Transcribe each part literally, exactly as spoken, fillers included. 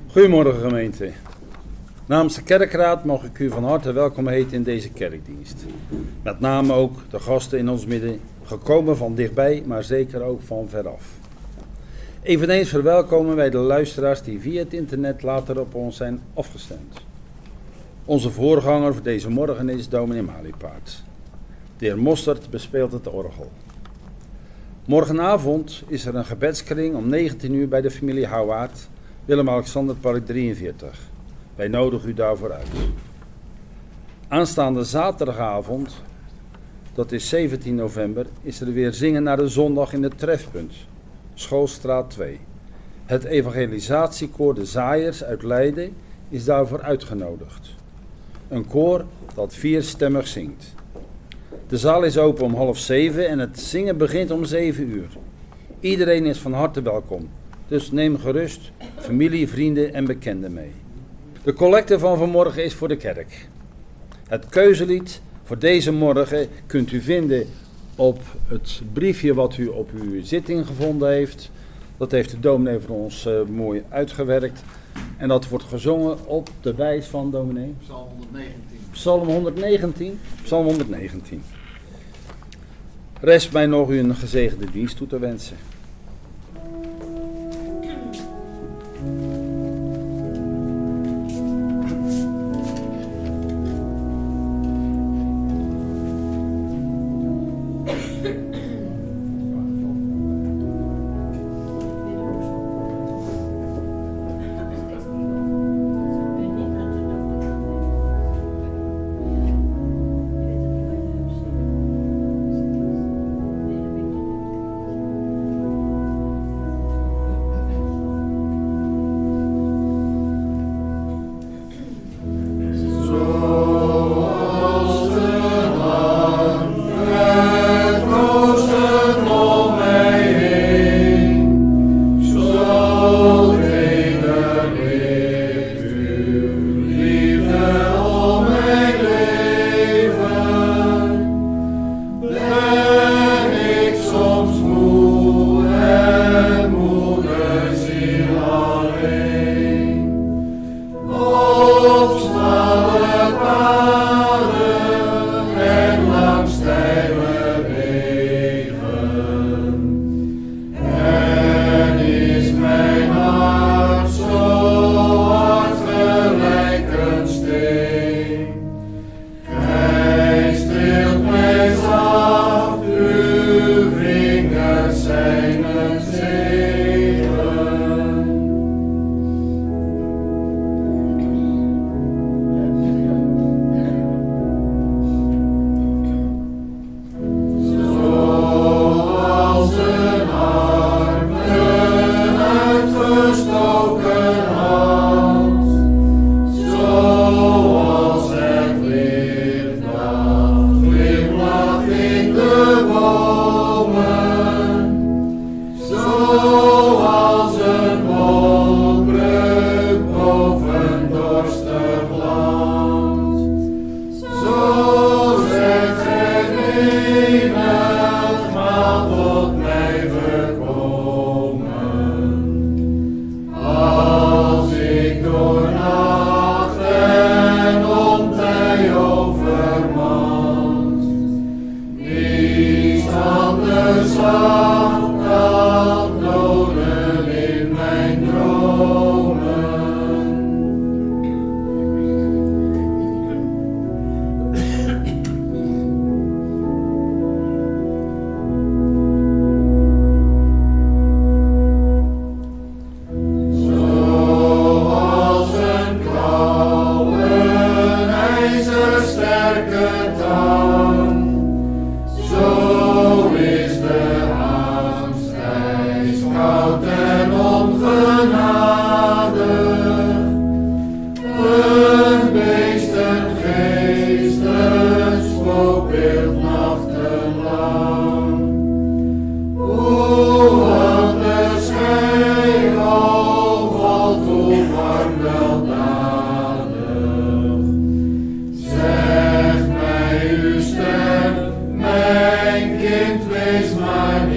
Goedemorgen gemeente. Namens de kerkraad mag ik u van harte welkom heten in deze kerkdienst. Met name ook de gasten in ons midden, gekomen van dichtbij, maar zeker ook van veraf. Eveneens verwelkomen wij de luisteraars die via het internet later op ons zijn afgestemd. Onze voorganger voor deze morgen is dominee Maliepaard. De heer Mostert bespeelt het orgel. Morgenavond is er een gebedskring om negentien uur bij de familie Houwaard, Willem-Alexanderpark drieënveertig. Wij nodigen u daarvoor uit. Aanstaande zaterdagavond, dat is zeventien november, is er weer zingen naar de zondag in het trefpunt, Schoolstraat twee. Het evangelisatiekoor De Zaaiers uit Leiden is daarvoor uitgenodigd. Een koor dat vierstemmig zingt. De zaal is open om half zeven en het zingen begint om zeven uur. Iedereen is van harte welkom, dus neem gerust familie, vrienden en bekenden mee. De collecte van vanmorgen is voor de kerk. Het keuzelied voor deze morgen kunt u vinden op het briefje wat u op uw zitting gevonden heeft. Dat heeft de dominee voor ons uh, mooi uitgewerkt. En dat wordt gezongen op de wijs van dominee. Psalm honderdnegentien. Psalm honderdnegentien. Psalm honderdnegentien. Rest mij nog u een gezegende dienst toe te wensen.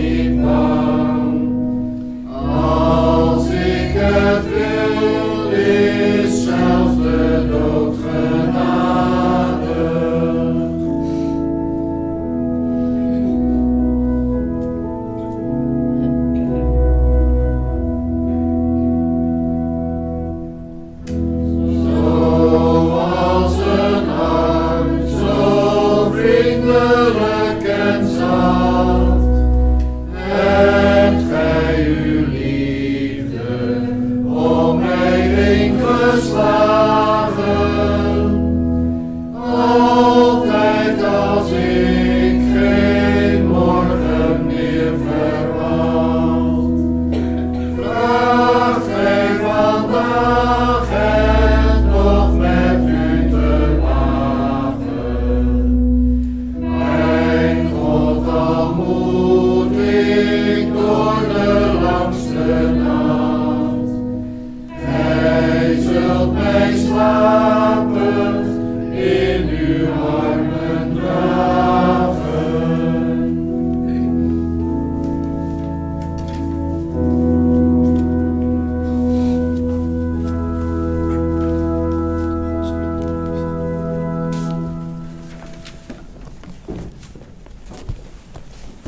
Als ik het wil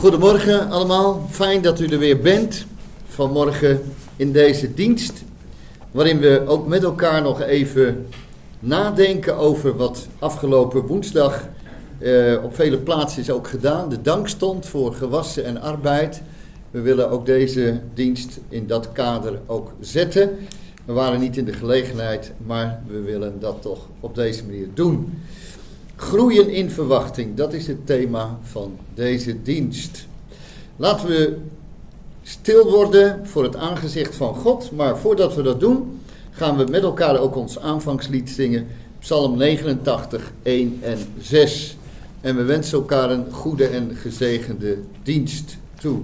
Goedemorgen allemaal, fijn dat u er weer bent vanmorgen in deze dienst, waarin we ook met elkaar nog even nadenken over wat afgelopen woensdag eh, op vele plaatsen is ook gedaan. De dankstond voor gewassen en arbeid. We willen ook deze dienst in dat kader ook zetten. We waren niet in de gelegenheid, maar we willen dat toch op deze manier doen. Groeien in verwachting, dat is het thema van deze dienst. Laten we stil worden voor het aangezicht van God, maar voordat we dat doen, gaan we met elkaar ook ons aanvangslied zingen, Psalm negenentachtig, één en zes. En we wensen elkaar een goede en gezegende dienst toe.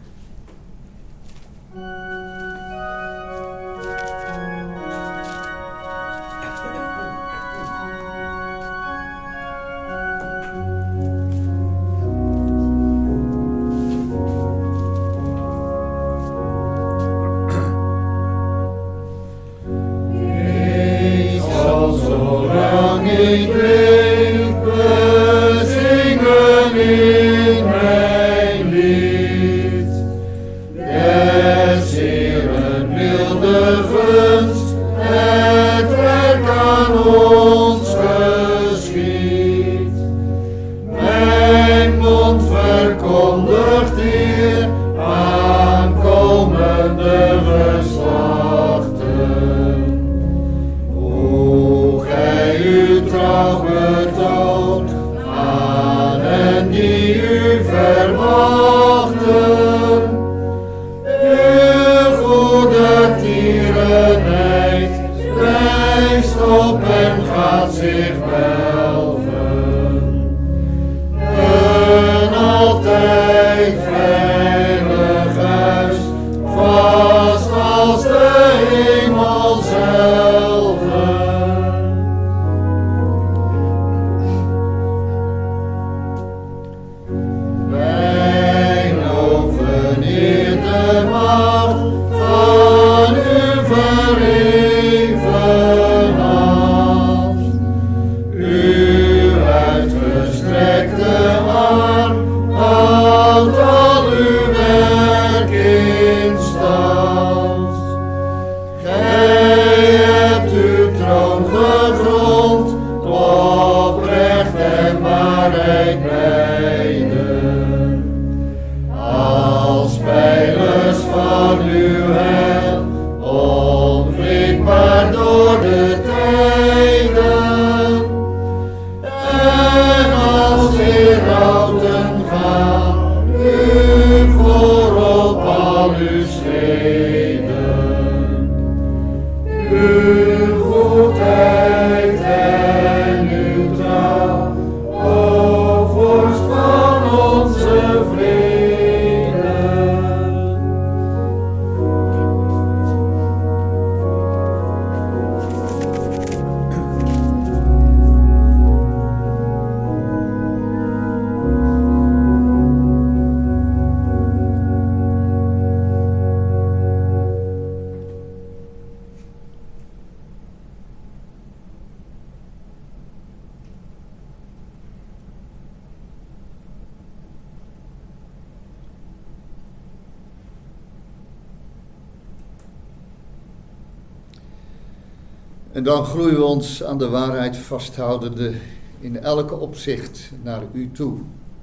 En dan groeien we ons aan de waarheid vasthoudende in elke opzicht naar u toe.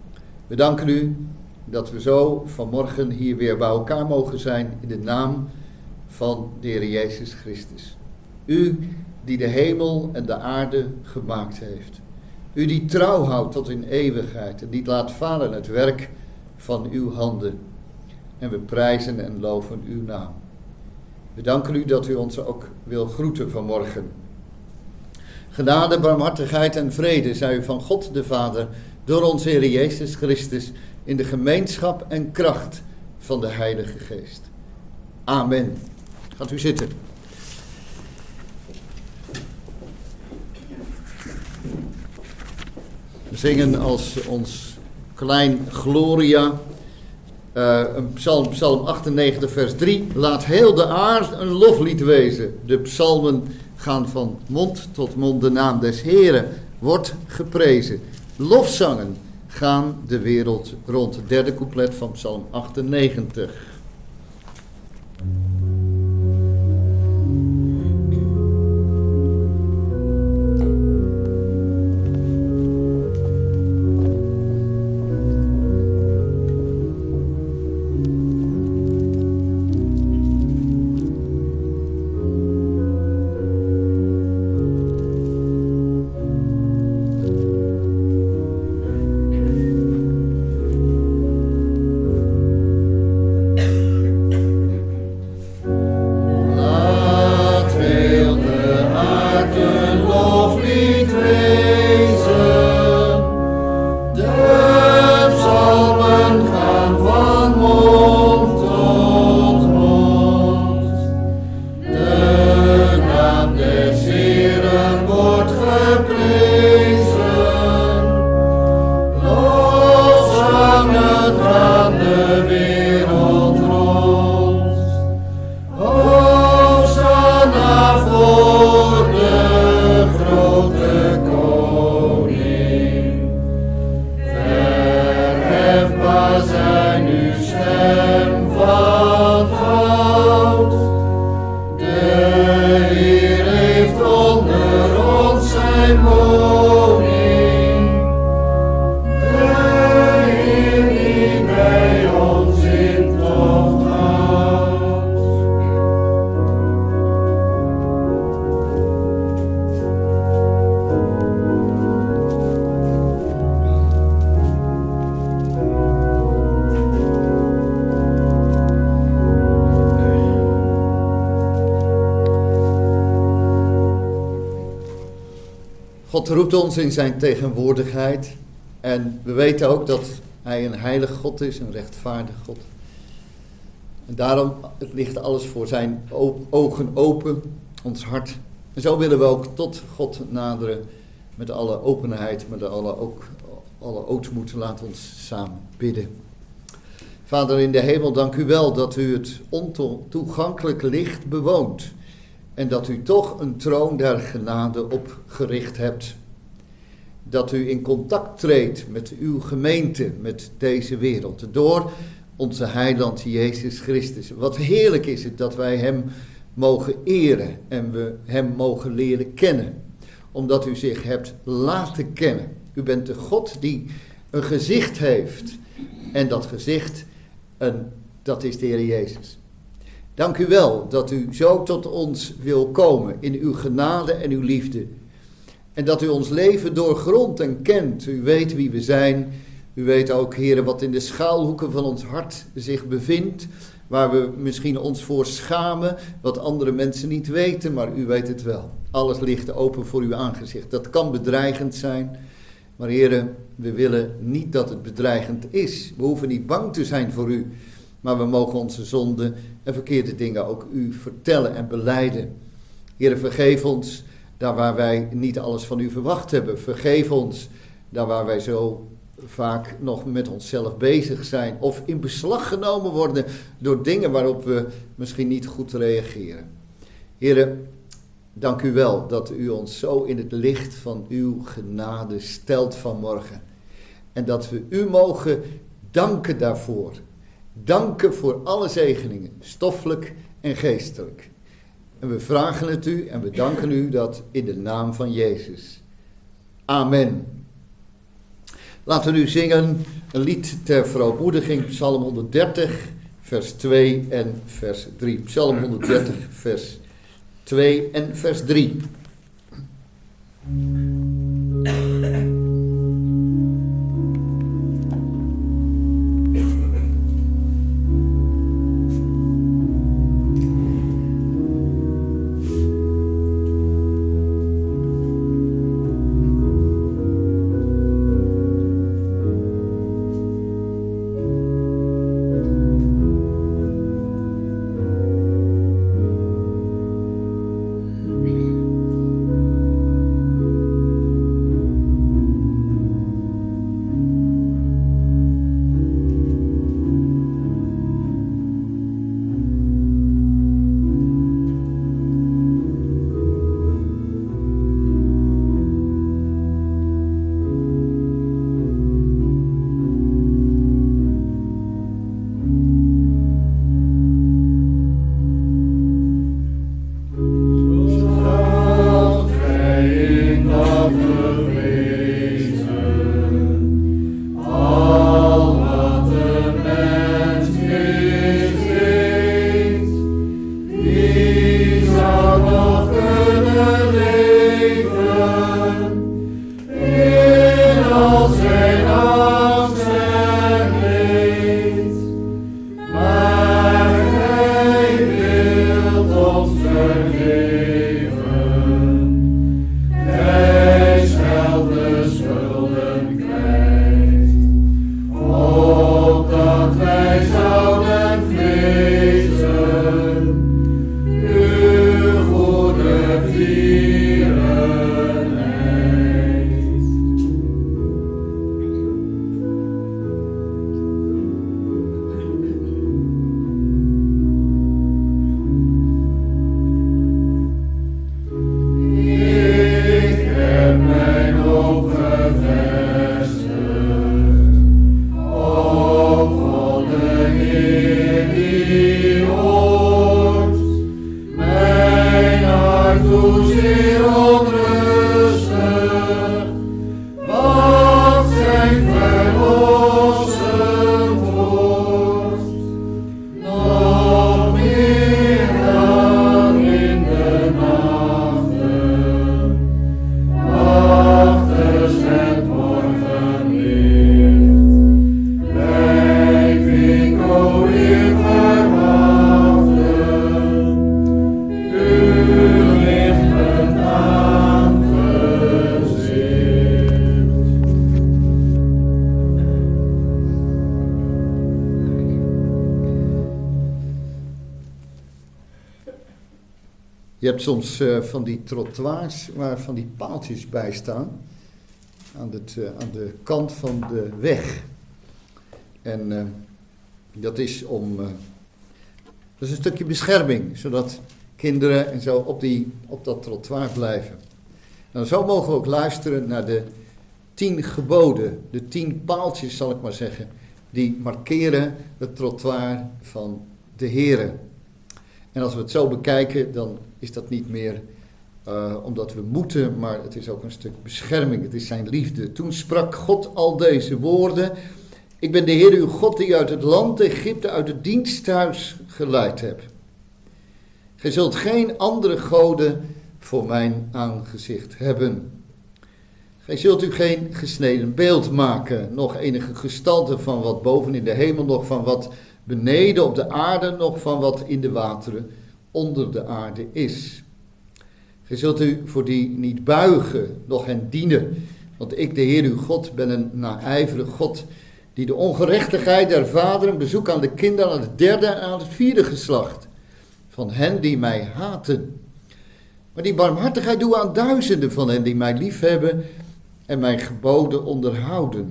We danken u dat we zo vanmorgen hier weer bij elkaar mogen zijn in de naam van de Heer Jezus Christus. U die de hemel en de aarde gemaakt heeft. U die trouw houdt tot in eeuwigheid en niet laat falen het werk van uw handen. En we prijzen en loven uw naam. We danken u dat u ons ook wil groeten vanmorgen. Genade, barmhartigheid en vrede zij u van God de Vader door onze Heer Jezus Christus in de gemeenschap en kracht van de Heilige Geest. Amen. Gaat u zitten. We zingen als ons klein Gloria Uh, een psalm, psalm achtennegentig vers drie. Laat heel de aard een loflied wezen. De psalmen gaan van mond tot mond. De naam des Heren wordt geprezen. Lofzangen gaan de wereld rond. Het derde couplet van Psalm achtennegentig. God roept ons in zijn tegenwoordigheid en we weten ook dat hij een heilig God is, een rechtvaardig God. En daarom ligt alles voor zijn ogen open, ons hart. En zo willen we ook tot God naderen met alle openheid, met alle, ook, alle ootmoed. Laat ons samen bidden. Vader in de hemel, dank u wel dat u het ontoegankelijke licht bewoont. En dat u toch een troon der genade opgericht hebt. Dat u in contact treedt met uw gemeente, met deze wereld. Door onze heiland Jezus Christus. Wat heerlijk is het dat wij hem mogen eren en we hem mogen leren kennen. Omdat u zich hebt laten kennen. U bent de God die een gezicht heeft. En dat gezicht, een, dat is de Heer Jezus. Dank u wel dat u zo tot ons wil komen in uw genade en uw liefde. En dat u ons leven doorgrondt en kent. U weet wie we zijn. U weet ook, Heere, wat in de schuilhoeken van ons hart zich bevindt. Waar we misschien ons voor schamen. Wat andere mensen niet weten, maar u weet het wel. Alles ligt open voor uw aangezicht. Dat kan bedreigend zijn. Maar Heere, we willen niet dat het bedreigend is. We hoeven niet bang te zijn voor u. Maar we mogen onze zonden en verkeerde dingen ook u vertellen en belijden. Heere, vergeef ons daar waar wij niet alles van u verwacht hebben. Vergeef ons daar waar wij zo vaak nog met onszelf bezig zijn. Of in beslag genomen worden door dingen waarop we misschien niet goed reageren. Heere, dank u wel dat u ons zo in het licht van uw genade stelt vanmorgen. En dat we u mogen danken daarvoor. Danken voor alle zegeningen, stoffelijk en geestelijk. En we vragen het u en we danken u dat in de naam van Jezus. Amen. Laten we nu zingen een lied ter verootmoediging, Psalm honderddertig, vers twee en vers drie. Psalm honderddertig, vers twee en vers drie. hebt soms uh, van die trottoirs waar van die paaltjes bij staan. Aan, het, uh, aan de kant van de weg. En uh, dat is om... Uh, dat is een stukje bescherming. Zodat kinderen en zo op, die, op dat trottoir blijven. Nou, zo mogen we ook luisteren naar de tien geboden. De tien paaltjes, zal ik maar zeggen. Die markeren het trottoir van de Here. En als we het zo bekijken, dan is dat niet meer uh, omdat we moeten, maar het is ook een stuk bescherming. Het is zijn liefde. Toen sprak God al deze woorden. Ik ben de Heer uw God die uit het land Egypte, uit het diensthuis geleid heb. Gij zult geen andere goden voor mijn aangezicht hebben. Gij zult u geen gesneden beeld maken, nog enige gestalte van wat boven in de hemel, nog van wat beneden op de aarde, nog van wat in de wateren onder de aarde is. Gij zult u voor die niet buigen, noch hen dienen, want ik, de Heer uw God, ben een naijverig God, die de ongerechtigheid der vaderen bezoekt aan de kinderen, aan het derde en aan het vierde geslacht, van hen die mij haten. Maar die barmhartigheid doe aan duizenden van hen die mij liefhebben en mijn geboden onderhouden.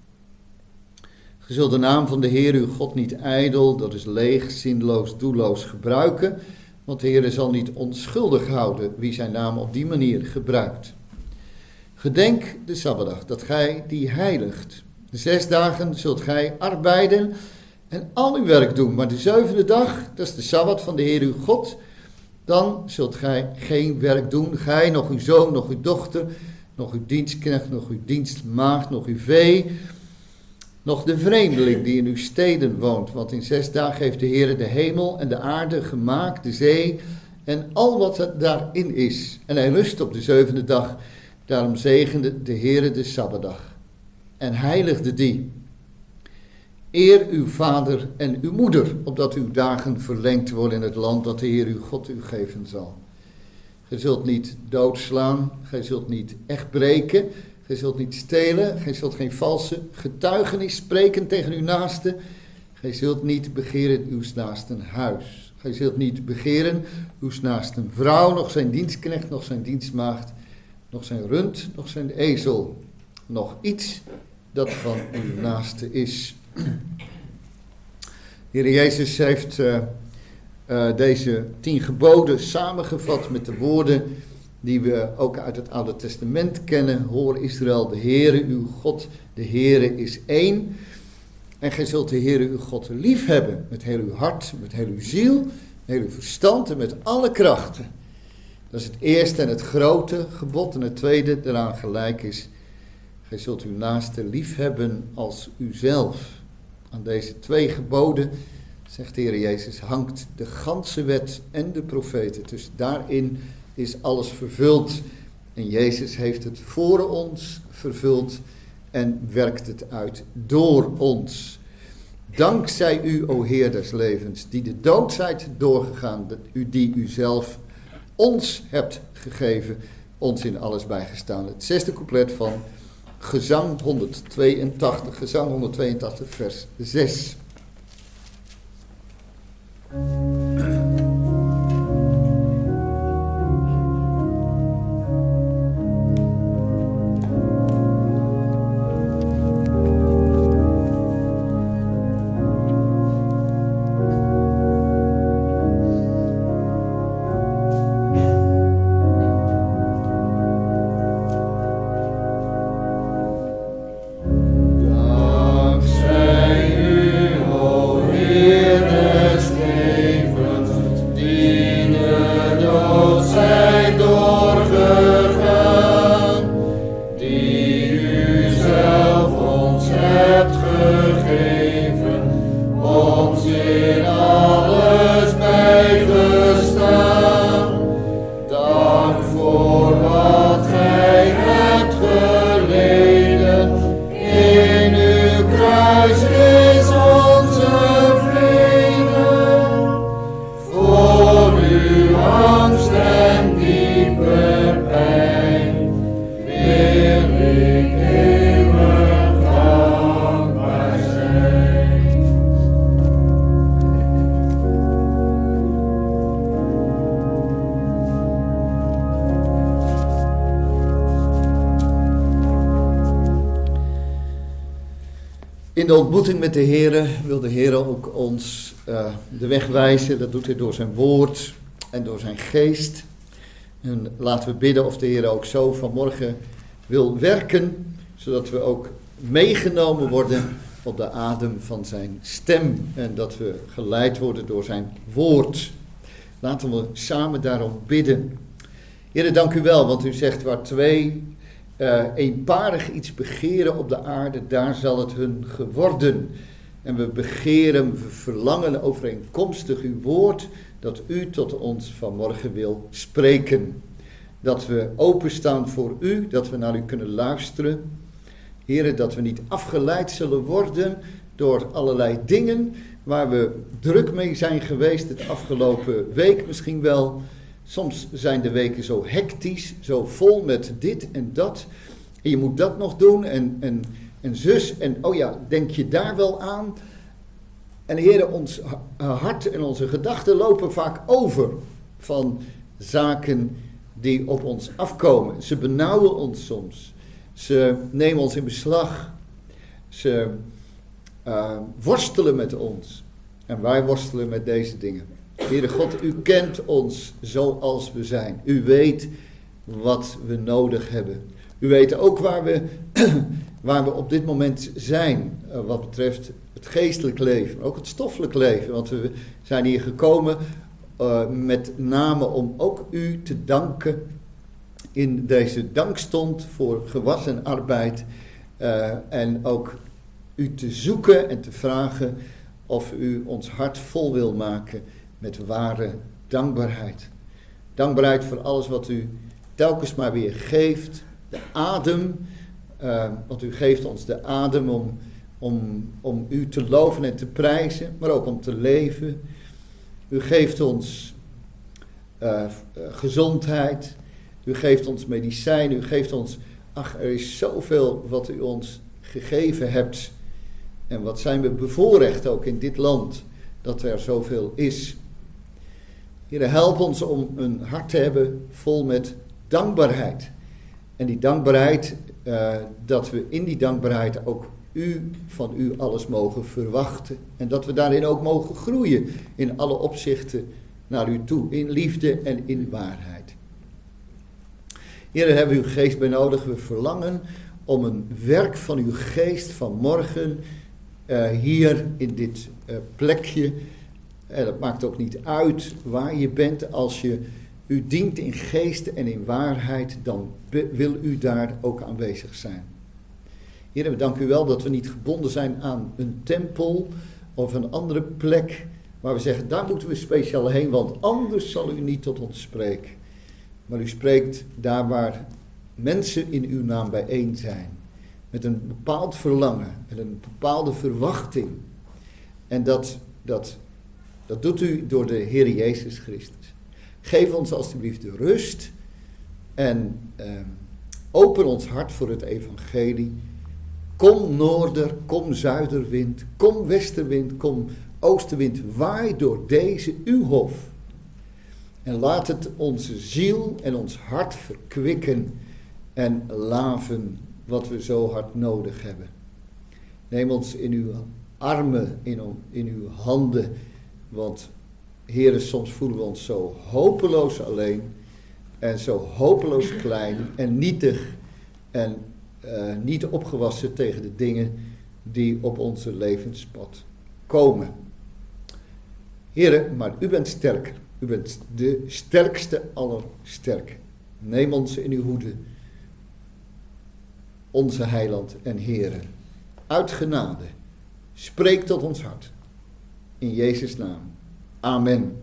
Ge zult de naam van de Heer uw God niet ijdel, dat is leeg, zinloos, doelloos gebruiken, want de Heer zal niet onschuldig houden wie zijn naam op die manier gebruikt. Gedenk de Sabbatdag, dat gij die heiligt. De zes dagen zult gij arbeiden en al uw werk doen, maar de zevende dag, dat is de Sabbat van de Heer uw God, dan zult gij geen werk doen, gij, nog uw zoon, nog uw dochter, nog uw dienstknecht, nog uw dienstmaagd, nog uw vee, nog de vreemdeling die in uw steden woont. Want in zes dagen heeft de Heer de hemel en de aarde gemaakt, de zee en al wat er daarin is. En hij rust op de zevende dag. Daarom zegende de Heer de Sabbatdag en heiligde die. Eer uw vader en uw moeder, opdat uw dagen verlengd worden in het land dat de Heer uw God u geven zal. Gij zult niet doodslaan, gij zult niet echt breken, gij zult niet stelen, gij zult geen valse getuigenis spreken tegen uw naaste, gij zult niet begeren uw naasten huis. Gij zult niet begeren uw naasten vrouw, nog zijn dienstknecht, nog zijn dienstmaagd, nog zijn rund, nog zijn ezel, nog iets dat van uw naaste is. Heer Jezus heeft uh, uh, deze tien geboden samengevat met de woorden die we ook uit het Oude Testament kennen. Hoor Israël, de Heere uw God, de Heere is één. En gij zult de Heere uw God lief hebben met heel uw hart, met heel uw ziel, met heel uw verstand en met alle krachten. Dat is het eerste en het grote gebod. En het tweede daaraan gelijk is, gij zult uw naaste lief hebben als uzelf. Aan deze twee geboden, zegt de Heer Jezus, hangt de ganse wet en de profeten. Dus daarin is alles vervuld. En Jezus heeft het voor ons vervuld en werkt het uit door ons. Dankzij u, o Heer des levens, die de dood zijt doorgegaan, u die u zelf ons hebt gegeven, ons in alles bijgestaan. Het zesde couplet van Gezang honderdtweeëntachtig, Gezang honderdtweeëntachtig, vers zes. Dankzij u, o Heer des levens. In de ontmoeting met de Heer wil de Heer ook ons uh, de weg wijzen. Dat doet hij door zijn woord en door zijn geest. En laten we bidden of de Heer ook zo vanmorgen wil werken, zodat we ook meegenomen worden op de adem van zijn stem. En dat we geleid worden door zijn woord. Laten we samen daarom bidden. Heer, dank u wel, want u zegt waar twee uh, eenparig iets begeren op de aarde, daar zal het hun geworden. En we begeren, we verlangen overeenkomstig uw woord, dat u tot ons vanmorgen wil spreken. Dat we openstaan voor u, dat we naar u kunnen luisteren. Heer, dat we niet afgeleid zullen worden door allerlei dingen waar we druk mee zijn geweest het afgelopen week misschien wel. Soms zijn de weken zo hectisch, zo vol met dit en dat. En je moet dat nog doen en, en, en zus en oh ja, denk je daar wel aan? En Heer, ons hart en onze gedachten lopen vaak over van zaken die op ons afkomen. Ze benauwen ons soms. Ze nemen ons in beslag. Ze uh, worstelen met ons. En wij worstelen met deze dingen. Heere God, u kent ons zoals we zijn. U weet wat we nodig hebben. U weet ook waar we, waar we op dit moment zijn. Uh, wat betreft het geestelijk leven. Maar ook het stoffelijk leven. Want we zijn hier gekomen uh, met name om ook u te danken. In deze dankstond voor gewassen arbeid. Uh, en ook u te zoeken en te vragen of u ons hart vol wil maken met ware dankbaarheid. Dankbaarheid voor alles wat u telkens maar weer geeft. De adem, uh, want u geeft ons de adem om, om, om u te loven en te prijzen, maar ook om te leven. U geeft ons uh, uh, gezondheid, u geeft ons medicijn, u geeft ons, ach, er is zoveel wat u ons gegeven hebt. En wat zijn we bevoorrecht ook in dit land, dat er zoveel is. Heer, help ons om een hart te hebben vol met dankbaarheid. En die dankbaarheid, uh, dat we in die dankbaarheid ook u, van u alles mogen verwachten. En dat we daarin ook mogen groeien in alle opzichten naar u toe. In liefde en in waarheid. Heer, daar hebben we uw geest bij nodig. We verlangen om een werk van uw geest vanmorgen uh, hier in dit uh, plekje. En dat maakt ook niet uit waar je bent. Als je u dient in geest en in waarheid, dan be- wil u daar ook aanwezig zijn. Heer, we danken u wel dat we niet gebonden zijn aan een tempel of een andere plek. Waar we zeggen, daar moeten we speciaal heen, want anders zal u niet tot ons spreken. Maar u spreekt daar waar mensen in uw naam bijeen zijn. Met een bepaald verlangen, met een bepaalde verwachting. En dat, dat, dat doet u door de Heer Jezus Christus. Geef ons alstublieft de rust en eh, open ons hart voor het evangelie. Kom noorder, kom zuiderwind, kom westerwind, kom oostenwind, waai door deze uw hof. En laat het onze ziel en ons hart verkwikken en laven wat we zo hard nodig hebben. Neem ons in uw armen, in, in uw handen, want Heere, soms voelen we ons zo hopeloos alleen en zo hopeloos klein en nietig en uh, niet opgewassen tegen de dingen die op onze levenspad komen. Heere, maar u bent sterker. U bent de sterkste aller sterken. Neem ons in uw hoede, onze heiland en Heere. Uit genade, spreek tot ons hart. In Jezus' naam. Amen.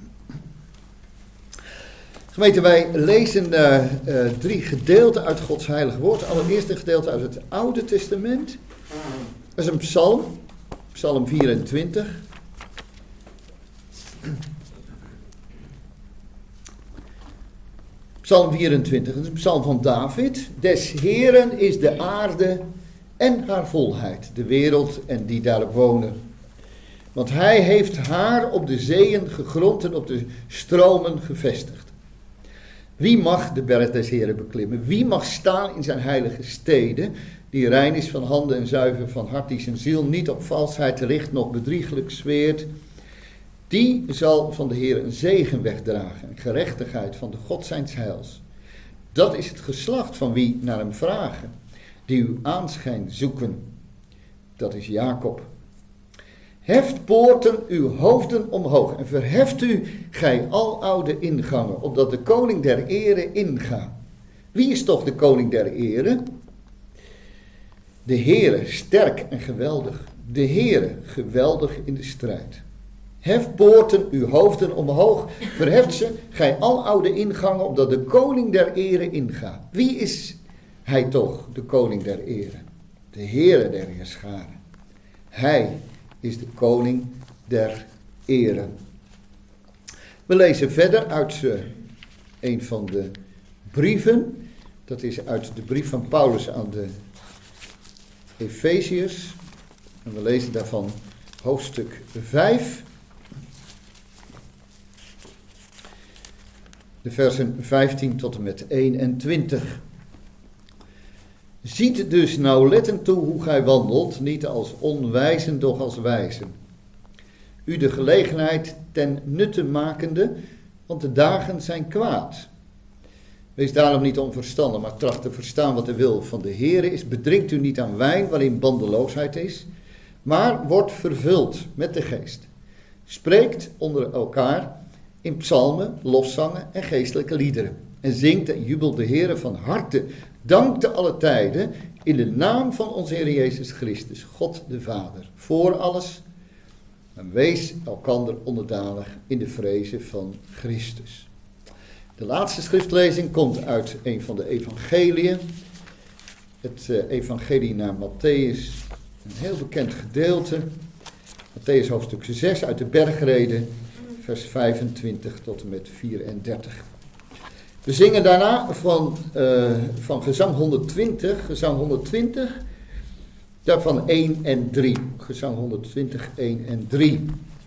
Gemeente, wij lezen uh, uh, drie gedeelten uit Gods heilige woord. Allereerst een gedeelte uit het Oude Testament. Dat is een psalm, psalm vierentwintig. Psalm vierentwintig, dat is een psalm van David. Des Heeren is de aarde en haar volheid, de wereld en die daarop wonen. Want hij heeft haar op de zeeën gegrond en op de stromen gevestigd. Wie mag de berg des Heren beklimmen? Wie mag staan in zijn heilige steden, die rein is van handen en zuiver van hart, die zijn ziel niet op valsheid richt, nog bedrieglijk zweert? Die zal van de Heer een zegen wegdragen, een gerechtigheid van de God zijns heils. Dat is het geslacht van wie naar hem vragen, die uw aanschijn zoeken. Dat is Jacob. Heft poorten uw hoofden omhoog en verheft u, gij aloude ingangen, opdat de koning der ere inga. Wie is toch de koning der ere? De Heere, sterk en geweldig. De Heere, geweldig in de strijd. Hef poorten uw hoofden omhoog, verheft ze, gij aloude ingangen, opdat de koning der ere inga. Wie is hij toch, de koning der ere? De Heere der heerscharen. Hij is de koning der ere. We lezen verder uit uh, een van de brieven. Dat is uit de brief van Paulus aan de Efeziërs. En we lezen daarvan hoofdstuk vijf. De versen vijftien tot en met eenentwintig. Ziet dus nauwlettend toe hoe gij wandelt, niet als onwijzen, doch als wijzen. U de gelegenheid ten nutte makende, want de dagen zijn kwaad. Wees daarom niet onverstandig, maar tracht te verstaan wat de wil van de Heere is. Bedrinkt u niet aan wijn waarin bandeloosheid is, maar wordt vervuld met de geest. Spreekt onder elkaar in psalmen, lofzangen en geestelijke liederen. En zingt en jubelt de Heere van harte. Dank te alle tijden in de naam van onze Heer Jezus Christus, God de Vader. Voor alles, en wees elkander onderdanig in de vrezen van Christus. De laatste schriftlezing komt uit een van de evangeliën. Het uh, evangelie naar Mattheüs, een heel bekend gedeelte. Mattheüs hoofdstuk zes uit de bergreden, vers vijfentwintig tot en met vierendertig. We zingen daarna van, uh, van gezang honderdtwintig, gezang honderdtwintig, daarvan één en drie. Gezang honderdtwintig, één en drie.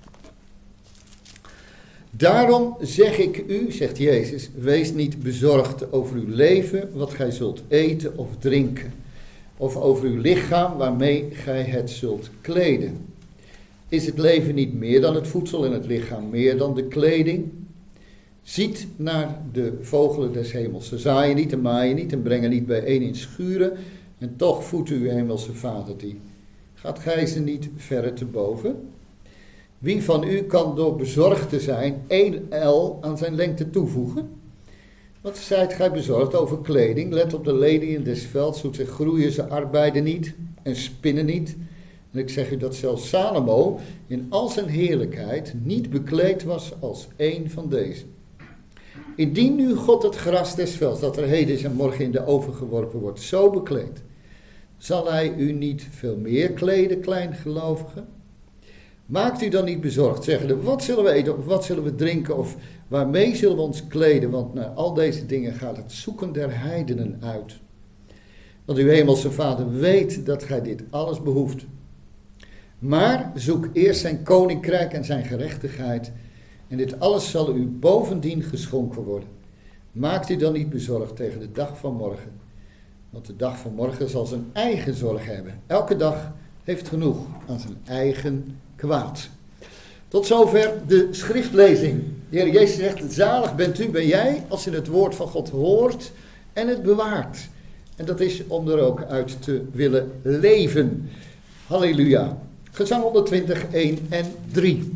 Daarom zeg ik u, zegt Jezus, wees niet bezorgd over uw leven, wat gij zult eten of drinken, of over uw lichaam, waarmee gij het zult kleden. Is het leven niet meer dan het voedsel en het lichaam meer dan de kleding? Ziet naar de vogelen des hemels. Ze zaaien niet en maaien niet en brengen niet bijeen in schuren. En toch voedt uw hemelse Vader die. Gaat gij ze niet verre te boven? Wie van u kan door bezorgd te zijn één el aan zijn lengte toevoegen? Wat zijt gij bezorgd over kleding? Let op de leliën des velds, hoe ze groeien, ze arbeiden niet en spinnen niet. En ik zeg u dat zelfs Salomo in al zijn heerlijkheid niet bekleed was als één van deze. Indien nu God het gras des velds, dat er heden is en morgen in de oven geworpen wordt, zo bekleedt, zal hij u niet veel meer kleden, kleingelovigen? Maakt u dan niet bezorgd, zeggende, wat zullen we eten of wat zullen we drinken of waarmee zullen we ons kleden? Want naar al deze dingen gaat het zoeken der heidenen uit. Want uw hemelse Vader weet dat gij dit alles behoeft. Maar zoek eerst zijn koninkrijk en zijn gerechtigheid, en dit alles zal u bovendien geschonken worden. Maakt u dan niet bezorgd tegen de dag van morgen, want de dag van morgen zal zijn eigen zorg hebben. Elke dag heeft genoeg aan zijn eigen kwaad. Tot zover de schriftlezing. De Heer Jezus zegt, zalig bent u, ben jij, als je het woord van God hoort en het bewaart. En dat is om er ook uit te willen leven. Halleluja. Gezang honderdtwintig, één en drie.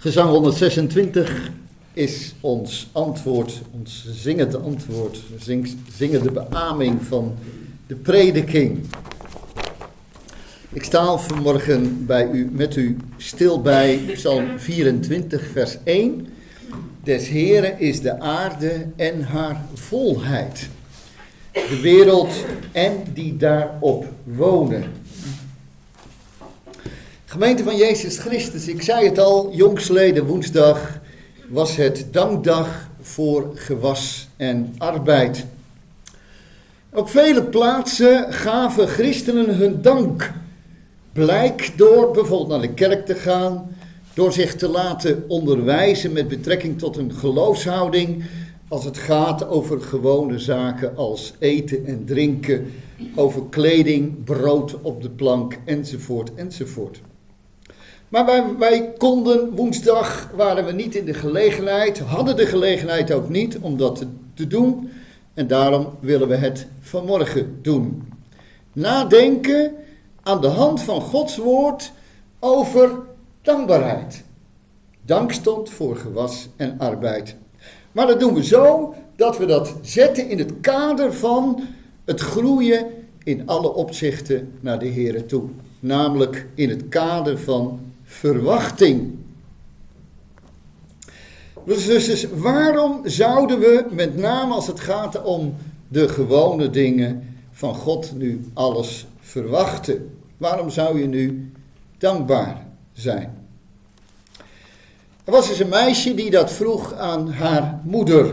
Gezang honderdzesentwintig is ons antwoord, ons zingende antwoord, zing, zingende beaming van de prediking. Ik sta vanmorgen bij u, met u stil bij Psalm vierentwintig, vers één. Des Heren is de aarde en haar volheid, de wereld en die daarop wonen. Gemeente van Jezus Christus, ik zei het al, jongstleden woensdag was het dankdag voor gewas en arbeid. Op vele plaatsen gaven christenen hun dank. Blijk door bijvoorbeeld naar de kerk te gaan, door zich te laten onderwijzen met betrekking tot een geloofshouding, als het gaat over gewone zaken als eten en drinken, over kleding, brood op de plank, enzovoort, enzovoort. Maar wij, wij konden, woensdag waren we niet in de gelegenheid, hadden de gelegenheid ook niet om dat te, te doen. En daarom willen we het vanmorgen doen. Nadenken aan de hand van Gods woord over dankbaarheid. Dank stond voor gewas en arbeid. Maar dat doen we zo dat we dat zetten in het kader van het groeien in alle opzichten naar de Here toe. Namelijk in het kader van verwachting. Dus, dus, dus waarom zouden we, met name als het gaat om de gewone dingen, van God nu alles verwachten? Waarom zou je nu dankbaar zijn? Er was eens een meisje die dat vroeg aan haar moeder.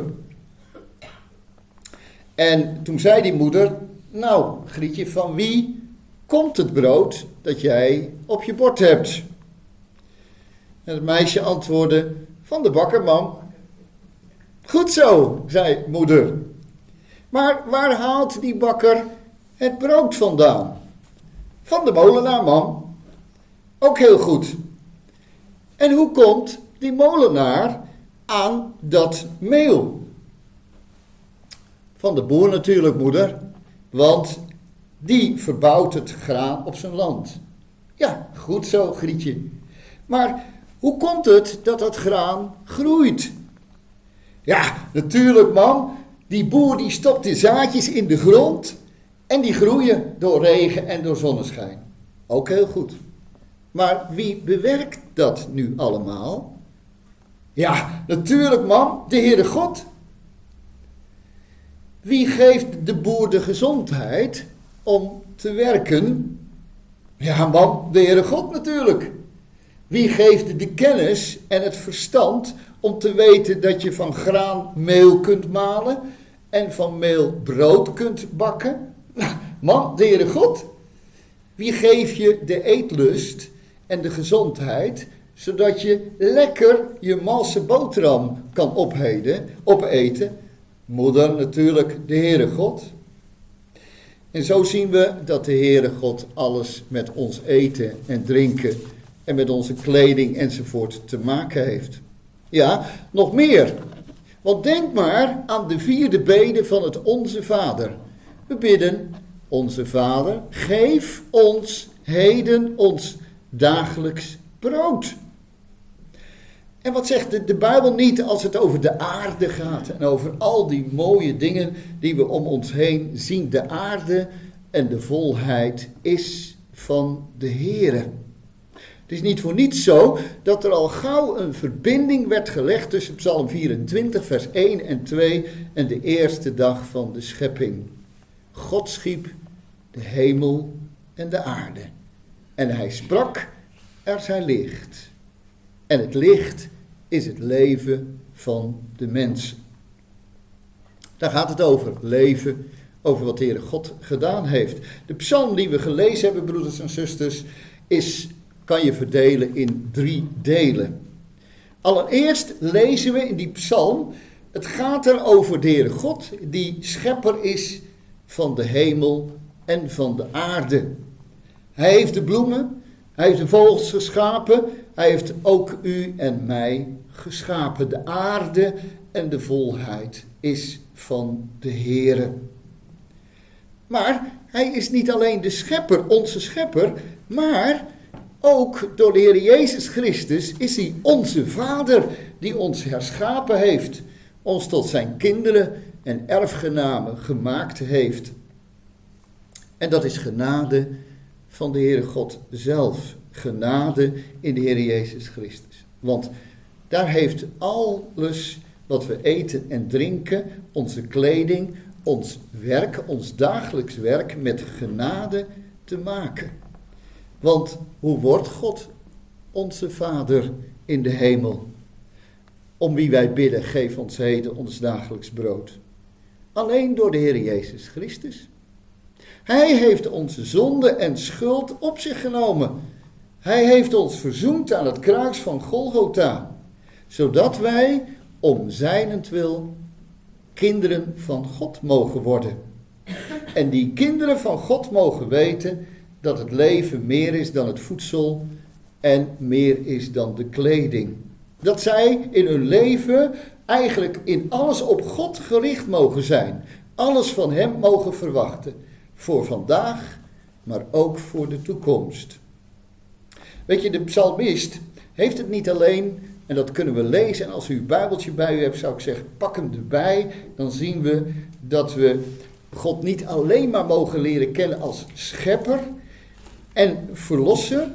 En toen zei die moeder, nou Grietje, van wie komt het brood dat jij op je bord hebt? En het meisje antwoordde, van de bakker, mam. Goed zo, zei moeder. Maar waar haalt die bakker het brood vandaan? Van de molenaar, mam. Ook heel goed. En hoe komt die molenaar aan dat meel? Van de boer natuurlijk, moeder. Want die verbouwt het graan op zijn land. Ja, goed zo, Grietje. Maar hoe komt het dat dat graan groeit? Ja, natuurlijk, mam. Die boer die stopt de zaadjes in de grond en die groeien door regen en door zonneschijn. Ook heel goed. Maar wie bewerkt dat nu allemaal? Ja, natuurlijk, mam, de Heere God. Wie geeft de boer de gezondheid om te werken? Ja, mam, de Heere God natuurlijk. Wie geeft de kennis en het verstand om te weten dat je van graan meel kunt malen en van meel brood kunt bakken? Nou, man, de Heere God. Wie geeft je de eetlust en de gezondheid, zodat je lekker je malse boterham kan opheden, opeten? Moeder, natuurlijk, de Heere God. En zo zien we dat de Heere God alles met ons eten en drinken en met onze kleding enzovoort te maken heeft. Ja, nog meer. Want denk maar aan de vierde bede van het Onze Vader. We bidden, Onze Vader, geef ons heden ons dagelijks brood. En wat zegt de, de Bijbel niet als het over de aarde gaat en over al die mooie dingen die we om ons heen zien? De aarde en de volheid is van de Heere. Het is niet voor niets zo dat er al gauw een verbinding werd gelegd tussen Psalm vierentwintig, vers één en twee en de eerste dag van de schepping. God schiep de hemel en de aarde. En hij sprak, er zij licht. En het licht is het leven van de mensen. Daar gaat het over, leven, over wat de Heere God gedaan heeft. De psalm die we gelezen hebben, broeders en zusters, is, kan je verdelen in drie delen. Allereerst lezen we in die psalm, het gaat er over de Heere God, die schepper is van de hemel en van de aarde. Hij heeft de bloemen, hij heeft de vogels geschapen, hij heeft ook u en mij geschapen. De aarde en de volheid is van de Heere. Maar hij is niet alleen de schepper, onze schepper, maar ook door de Heer Jezus Christus is hij onze Vader die ons herschapen heeft, ons tot zijn kinderen en erfgenamen gemaakt heeft. En dat is genade van de Heere God zelf, genade in de Heer Jezus Christus. Want daar heeft alles wat we eten en drinken, onze kleding, ons werk, ons dagelijks werk met genade te maken. Want hoe wordt God onze Vader in de hemel? Om wie wij bidden, geef ons heden ons dagelijks brood. Alleen door de Heer Jezus Christus. Hij heeft onze zonde en schuld op zich genomen. Hij heeft ons verzoend aan het kruis van Golgotha. Zodat wij om zijnentwil kinderen van God mogen worden. En die kinderen van God mogen weten dat het leven meer is dan het voedsel en meer is dan de kleding. Dat zij in hun leven eigenlijk in alles op God gericht mogen zijn. Alles van hem mogen verwachten. Voor vandaag, maar ook voor de toekomst. Weet je, de psalmist heeft het niet alleen, en dat kunnen we lezen. En als u uw Bijbeltje bij u hebt, zou ik zeggen, pak hem erbij. Dan zien we dat we God niet alleen maar mogen leren kennen als schepper en verlosser.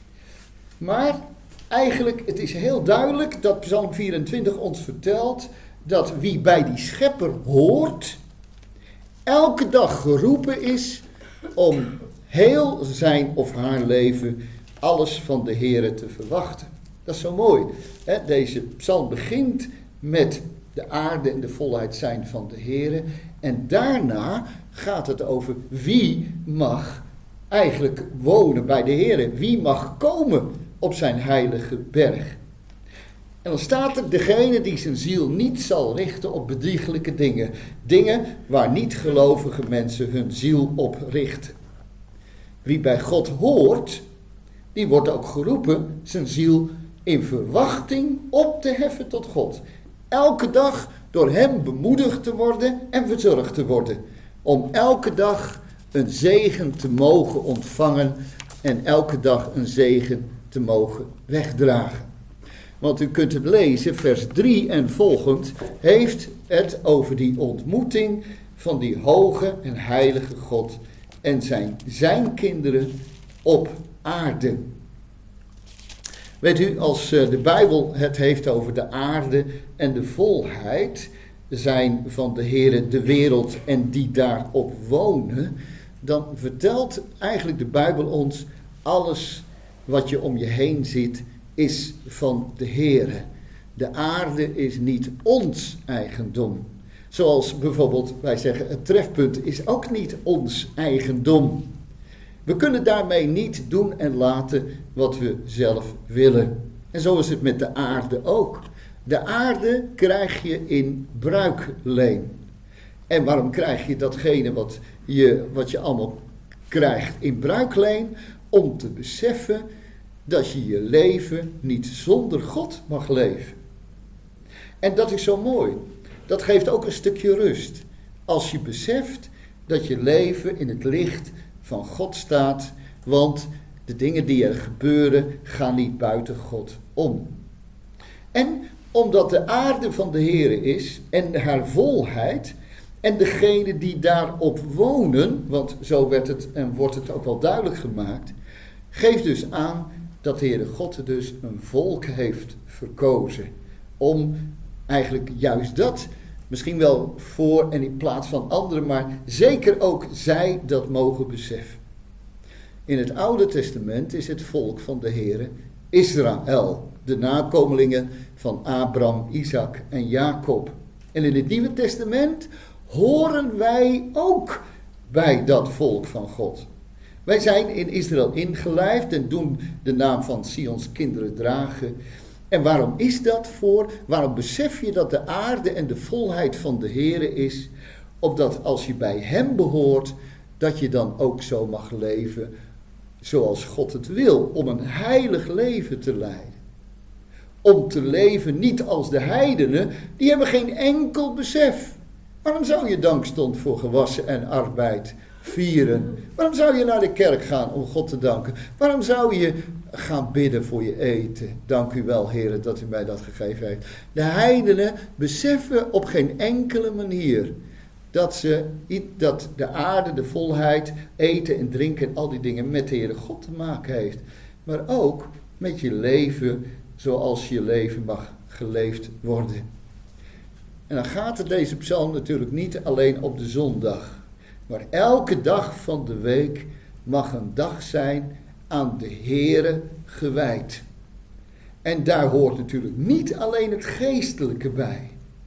Maar eigenlijk, het is heel duidelijk dat Psalm vierentwintig ons vertelt dat wie bij die schepper hoort, elke dag geroepen is om heel zijn of haar leven alles van de Heere te verwachten. Dat is zo mooi. Hè? Deze psalm begint met de aarde en de volheid zijn van de Heere. En daarna gaat het over wie mag eigenlijk wonen bij de Heere. Wie mag komen op zijn heilige berg. En dan staat er degene die zijn ziel niet zal richten op bedrieglijke dingen. Dingen waar niet gelovige mensen hun ziel op richten. Wie bij God hoort, die wordt ook geroepen zijn ziel in verwachting op te heffen tot God. Elke dag door hem bemoedigd te worden en verzorgd te worden. Om elke dag een zegen te mogen ontvangen en elke dag een zegen te mogen wegdragen. Want u kunt het lezen, vers drie en volgend heeft het over die ontmoeting van die hoge en heilige God en zijn, zijn kinderen op aarde. Weet u, als de Bijbel het heeft over de aarde en de volheid zijn van de Heere, de wereld en die daarop wonen, dan vertelt eigenlijk de Bijbel ons alles wat je om je heen ziet is van de Heere. De aarde is niet ons eigendom. Zoals bijvoorbeeld wij zeggen, het trefpunt is ook niet ons eigendom. We kunnen daarmee niet doen en laten wat we zelf willen. En zo is het met de aarde ook. De aarde krijg je in bruikleen. En waarom krijg je datgene wat je, wat je allemaal krijgt in bruikleen? Om te beseffen dat je je leven niet zonder God mag leven. En dat is zo mooi. Dat geeft ook een stukje rust. Als je beseft dat je leven in het licht van God staat. Want de dingen die er gebeuren gaan niet buiten God om. En omdat de aarde van de Heere is en haar volheid en degenen die daarop wonen, want zo werd het en wordt het ook wel duidelijk gemaakt, geeft dus aan dat de Heere God dus een volk heeft verkozen. Om eigenlijk juist dat, misschien wel voor en in plaats van anderen, maar zeker ook zij dat mogen beseffen. In het Oude Testament is het volk van de Heere Israël, de nakomelingen van Abraham, Isaac en Jacob. En in het Nieuwe Testament horen wij ook bij dat volk van God. Wij zijn in Israël ingelijfd en doen de naam van Sions kinderen dragen. En waarom is dat voor? Waarom besef je dat de aarde en de volheid van de Heere is? Opdat als je bij hem behoort, dat je dan ook zo mag leven zoals God het wil. Om een heilig leven te leiden. Om te leven niet als de heidenen, die hebben geen enkel besef. Waarom zou je dankstond voor gewassen en arbeid vieren? Waarom zou je naar de kerk gaan om God te danken? Waarom zou je gaan bidden voor je eten? Dank u wel, Heer, dat u mij dat gegeven heeft. De heidenen beseffen op geen enkele manier dat, ze, dat de aarde, de volheid, eten en drinken en al die dingen met de Heere God te maken heeft. Maar ook met je leven zoals je leven mag geleefd worden. En dan gaat het deze psalm natuurlijk niet alleen op de zondag. Maar elke dag van de week mag een dag zijn aan de Heere gewijd. En daar hoort natuurlijk niet alleen het geestelijke bij.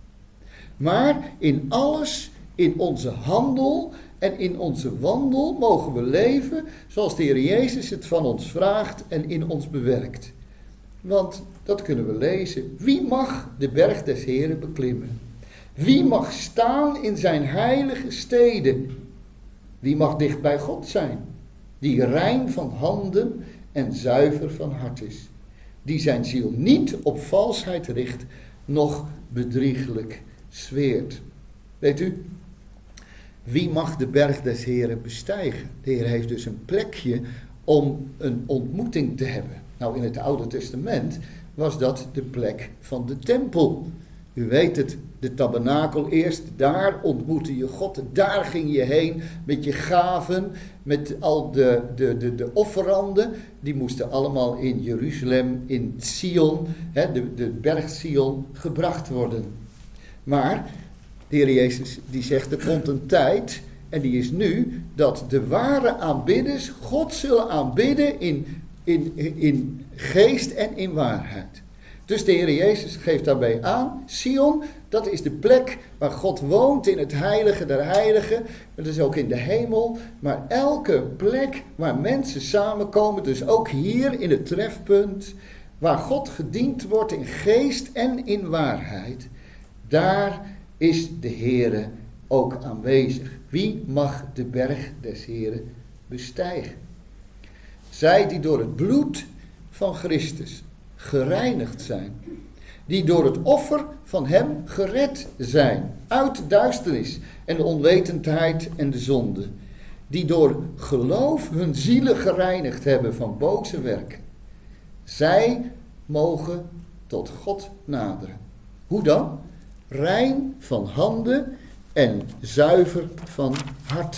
Maar in alles, in onze handel en in onze wandel mogen we leven zoals de Heer Jezus het van ons vraagt en in ons bewerkt. Want dat kunnen we lezen. Wie mag de berg des Heeren beklimmen? Wie mag staan in zijn heilige steden? Wie mag dicht bij God zijn? Die rein van handen en zuiver van hart is. Die zijn ziel niet op valsheid richt, noch bedrieglijk zweert. Weet u, wie mag de berg des Heeren bestijgen? De Heer heeft dus een plekje om een ontmoeting te hebben. Nou, in het Oude Testament was dat de plek van de tempel. U weet het, de tabernakel eerst, daar ontmoette je God. Daar ging je heen met je gaven, met al de, de, de, de offeranden. Die moesten allemaal in Jeruzalem, in Sion, hè, de, de berg Sion, gebracht worden. Maar de Heer Jezus die zegt, er komt een tijd, en die is nu, dat de ware aanbidders God zullen aanbidden in, in, in geest en in waarheid. Dus de Heer Jezus geeft daarbij aan, Sion, dat is de plek waar God woont in het heilige der heiligen. Dat is ook in de hemel. Maar elke plek waar mensen samenkomen, dus ook hier in het trefpunt, waar God gediend wordt in geest en in waarheid, daar is de Heere ook aanwezig. Wie mag de berg des Heeren bestijgen? Zij die door het bloed van Christus gereinigd zijn, die door het offer van hem gered zijn, uit de duisternis en de onwetendheid en de zonde, die door geloof hun zielen gereinigd hebben van boze werken. Zij mogen tot God naderen. Hoe dan? Rein van handen en zuiver van hart.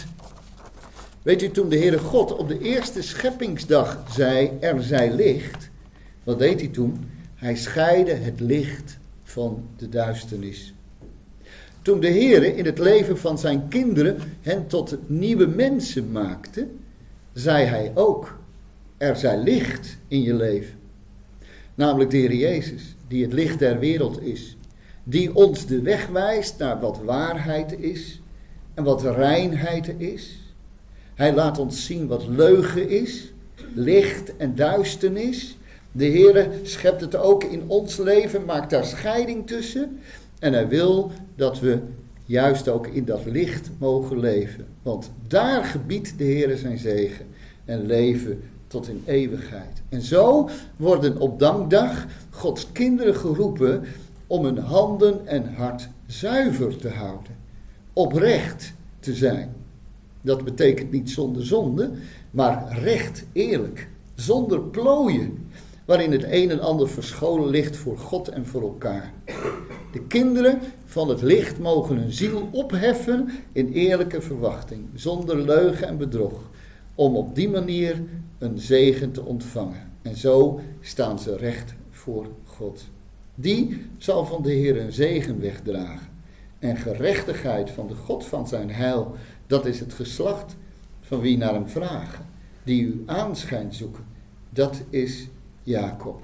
Weet u, toen de Heere God op de eerste scheppingsdag zei, er zij licht, wat deed hij toen? Hij scheidde het licht van de duisternis. Toen de Heere in het leven van zijn kinderen hen tot nieuwe mensen maakte, zei hij ook, er zij licht in je leven. Namelijk de Heer Jezus, die het licht der wereld is. Die ons de weg wijst naar wat waarheid is en wat reinheid is. Hij laat ons zien wat leugen is, licht en duisternis. De Heere schept het ook in ons leven, maakt daar scheiding tussen. En hij wil dat we juist ook in dat licht mogen leven. Want daar gebiedt de Heere zijn zegen en leven tot in eeuwigheid. En zo worden op dankdag Gods kinderen geroepen om hun handen en hart zuiver te houden. Oprecht te zijn. Dat betekent niet zonder zonde, maar recht, eerlijk, zonder plooien, waarin het een en ander verscholen ligt voor God en voor elkaar. De kinderen van het licht mogen hun ziel opheffen in eerlijke verwachting, zonder leugen en bedrog, om op die manier een zegen te ontvangen. En zo staan ze recht voor God. Die zal van de Heer een zegen wegdragen. En gerechtigheid van de God van zijn heil, dat is het geslacht van wie naar hem vragen, die u aanschijnt zoeken. Dat is Jacob.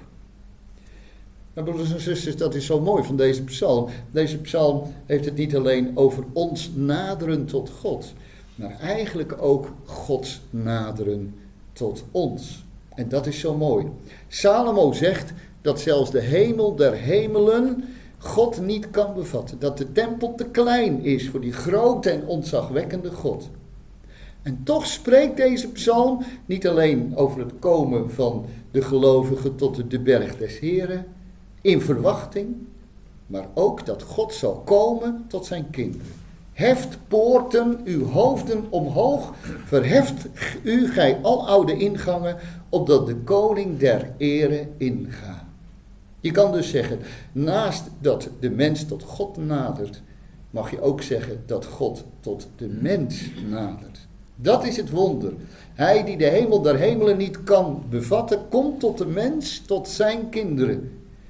Maar broeders en zusters, dat is zo mooi van deze psalm. Deze psalm heeft het niet alleen over ons naderen tot God, maar eigenlijk ook Gods naderen tot ons. En dat is zo mooi. Salomo zegt dat zelfs de hemel der hemelen God niet kan bevatten. Dat de tempel te klein is voor die grote en ontzagwekkende God. En toch spreekt deze psalm niet alleen over het komen van de gelovigen tot de berg des Heren, in verwachting, maar ook dat God zal komen tot zijn kinderen. Heft poorten uw hoofden omhoog, verheft u gij aloude ingangen, opdat de koning der ere inga. Je kan dus zeggen, naast dat de mens tot God nadert, mag je ook zeggen dat God tot de mens nadert. Dat is het wonder. Hij die de hemel der hemelen niet kan bevatten, komt tot de mens, tot zijn kinderen.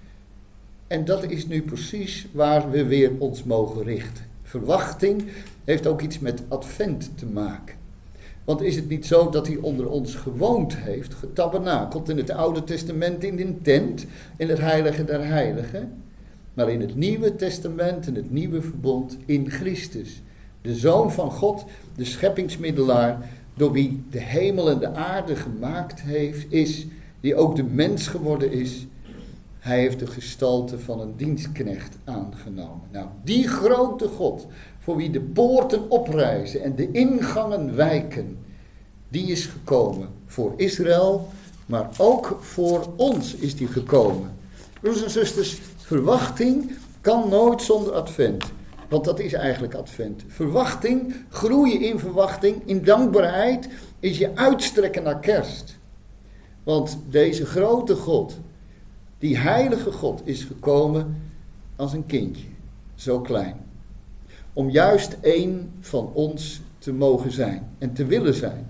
En dat is nu precies waar we weer ons mogen richten. Verwachting heeft ook iets met advent te maken. Want is het niet zo dat hij onder ons gewoond heeft, getabernakeld in het Oude Testament in een tent, in het heilige der heiligen, maar in het Nieuwe Testament, in het Nieuwe Verbond, in Christus. De Zoon van God, de scheppingsmiddelaar, door wie de hemel en de aarde gemaakt heeft, is, die ook de mens geworden is. Hij heeft de gestalte van een dienstknecht aangenomen. Nou, die grote God, voor wie de poorten oprijzen en de ingangen wijken, die is gekomen voor Israël, maar ook voor ons is die gekomen. Broers en zusters, verwachting kan nooit zonder advent. Want dat is eigenlijk advent. Verwachting, groeien in verwachting, in dankbaarheid, is je uitstrekken naar kerst. Want deze grote God, die heilige God, is gekomen als een kindje, zo klein. Om juist één van ons te mogen zijn en te willen zijn.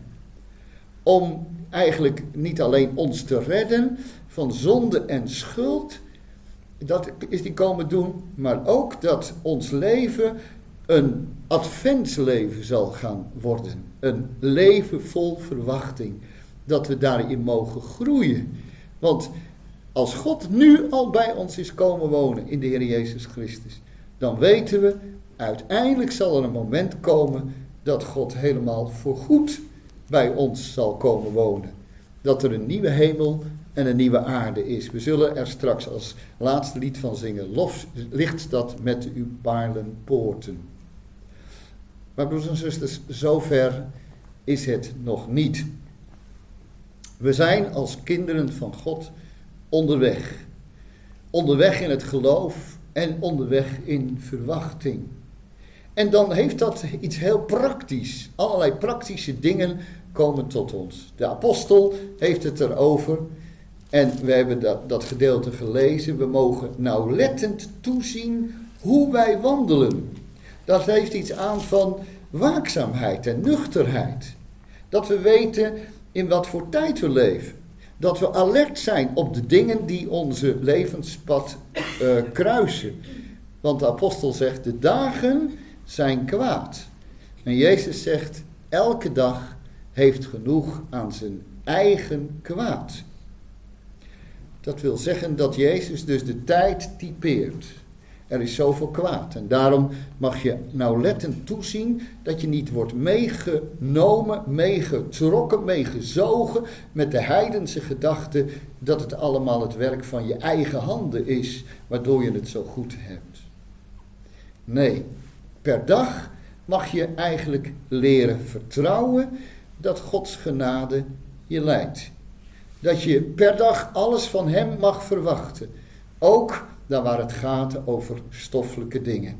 Om eigenlijk niet alleen ons te redden van zonde en schuld, dat is die komen doen, maar ook dat ons leven een adventsleven zal gaan worden. Een leven vol verwachting, dat we daarin mogen groeien. Want als God nu al bij ons is komen wonen in de Heer Jezus Christus, dan weten we, uiteindelijk zal er een moment komen dat God helemaal voorgoed bij ons zal komen wonen. Dat er een nieuwe hemel en een nieuwe aarde is. We zullen er straks als laatste lied van zingen. Lof, lichtstad met uw paarlenpoorten. Maar broers en zusters, zover is het nog niet. We zijn als kinderen van God onderweg. Onderweg in het geloof en onderweg in verwachting. En dan heeft dat iets heel praktisch. Allerlei praktische dingen komen tot ons. De apostel heeft het erover. En we hebben dat, dat gedeelte gelezen. We mogen nauwlettend toezien hoe wij wandelen. Dat heeft iets aan van waakzaamheid en nuchterheid. Dat we weten in wat voor tijd we leven. Dat we alert zijn op de dingen die onze levenspad uh, kruisen. Want de apostel zegt, de dagen zijn kwaad. En Jezus zegt, elke dag heeft genoeg aan zijn eigen kwaad. Dat wil zeggen dat Jezus dus de tijd typeert. Er is zoveel kwaad. En daarom mag je nauwlettend toezien dat je niet wordt meegenomen, meegetrokken, meegezogen met de heidense gedachte dat het allemaal het werk van je eigen handen is, waardoor je het zo goed hebt. Nee, per dag mag je eigenlijk leren vertrouwen dat Gods genade je leidt. Dat je per dag alles van hem mag verwachten. Ook daar waar het gaat over stoffelijke dingen.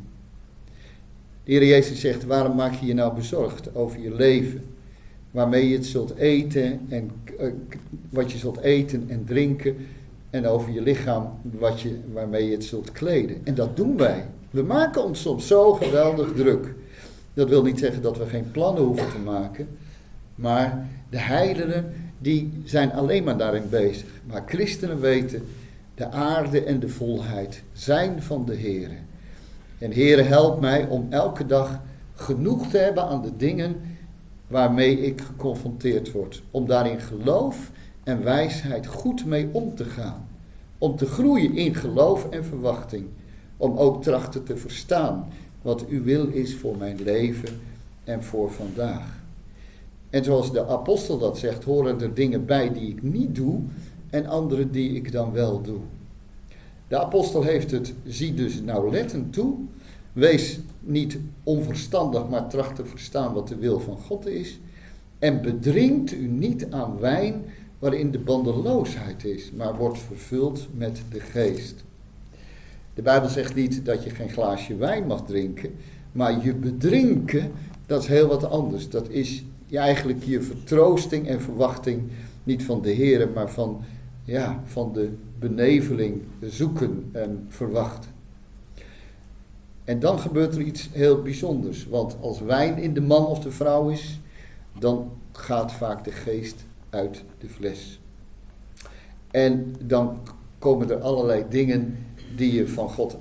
De Heer Jezus zegt, waarom maak je je nou bezorgd over je leven? Waarmee je het zult eten en uh, wat je zult eten en drinken. En over je lichaam wat je, waarmee je het zult kleden. En dat doen wij. We maken ons soms zo geweldig druk. Dat wil niet zeggen dat we geen plannen hoeven te maken. Maar de heidenen die zijn alleen maar daarin bezig. Maar christenen weten, de aarde en de volheid zijn van de Heere. En Heere, help mij om elke dag genoeg te hebben aan de dingen waarmee ik geconfronteerd word. Om daarin geloof en wijsheid goed mee om te gaan. Om te groeien in geloof en verwachting. Om ook trachten te verstaan wat uw wil is voor mijn leven en voor vandaag. En zoals de apostel dat zegt, horen er dingen bij die ik niet doe en andere die ik dan wel doe. De apostel heeft het, zie dus nauwlettend toe. Wees niet onverstandig, maar tracht te verstaan wat de wil van God is. En bedringt u niet aan wijn waarin de bandeloosheid is, maar wordt vervuld met de geest. De Bijbel zegt niet dat je geen glaasje wijn mag drinken, Maar je bedrinken, dat is heel wat anders. Dat is je eigenlijk je vertroosting en verwachting, niet van de Heere, maar van, ja, van de beneveling, zoeken en verwachten. En dan gebeurt er iets heel bijzonders. Want als wijn in de man of de vrouw is, dan gaat vaak de geest uit de fles. En dan komen er allerlei dingen die je van God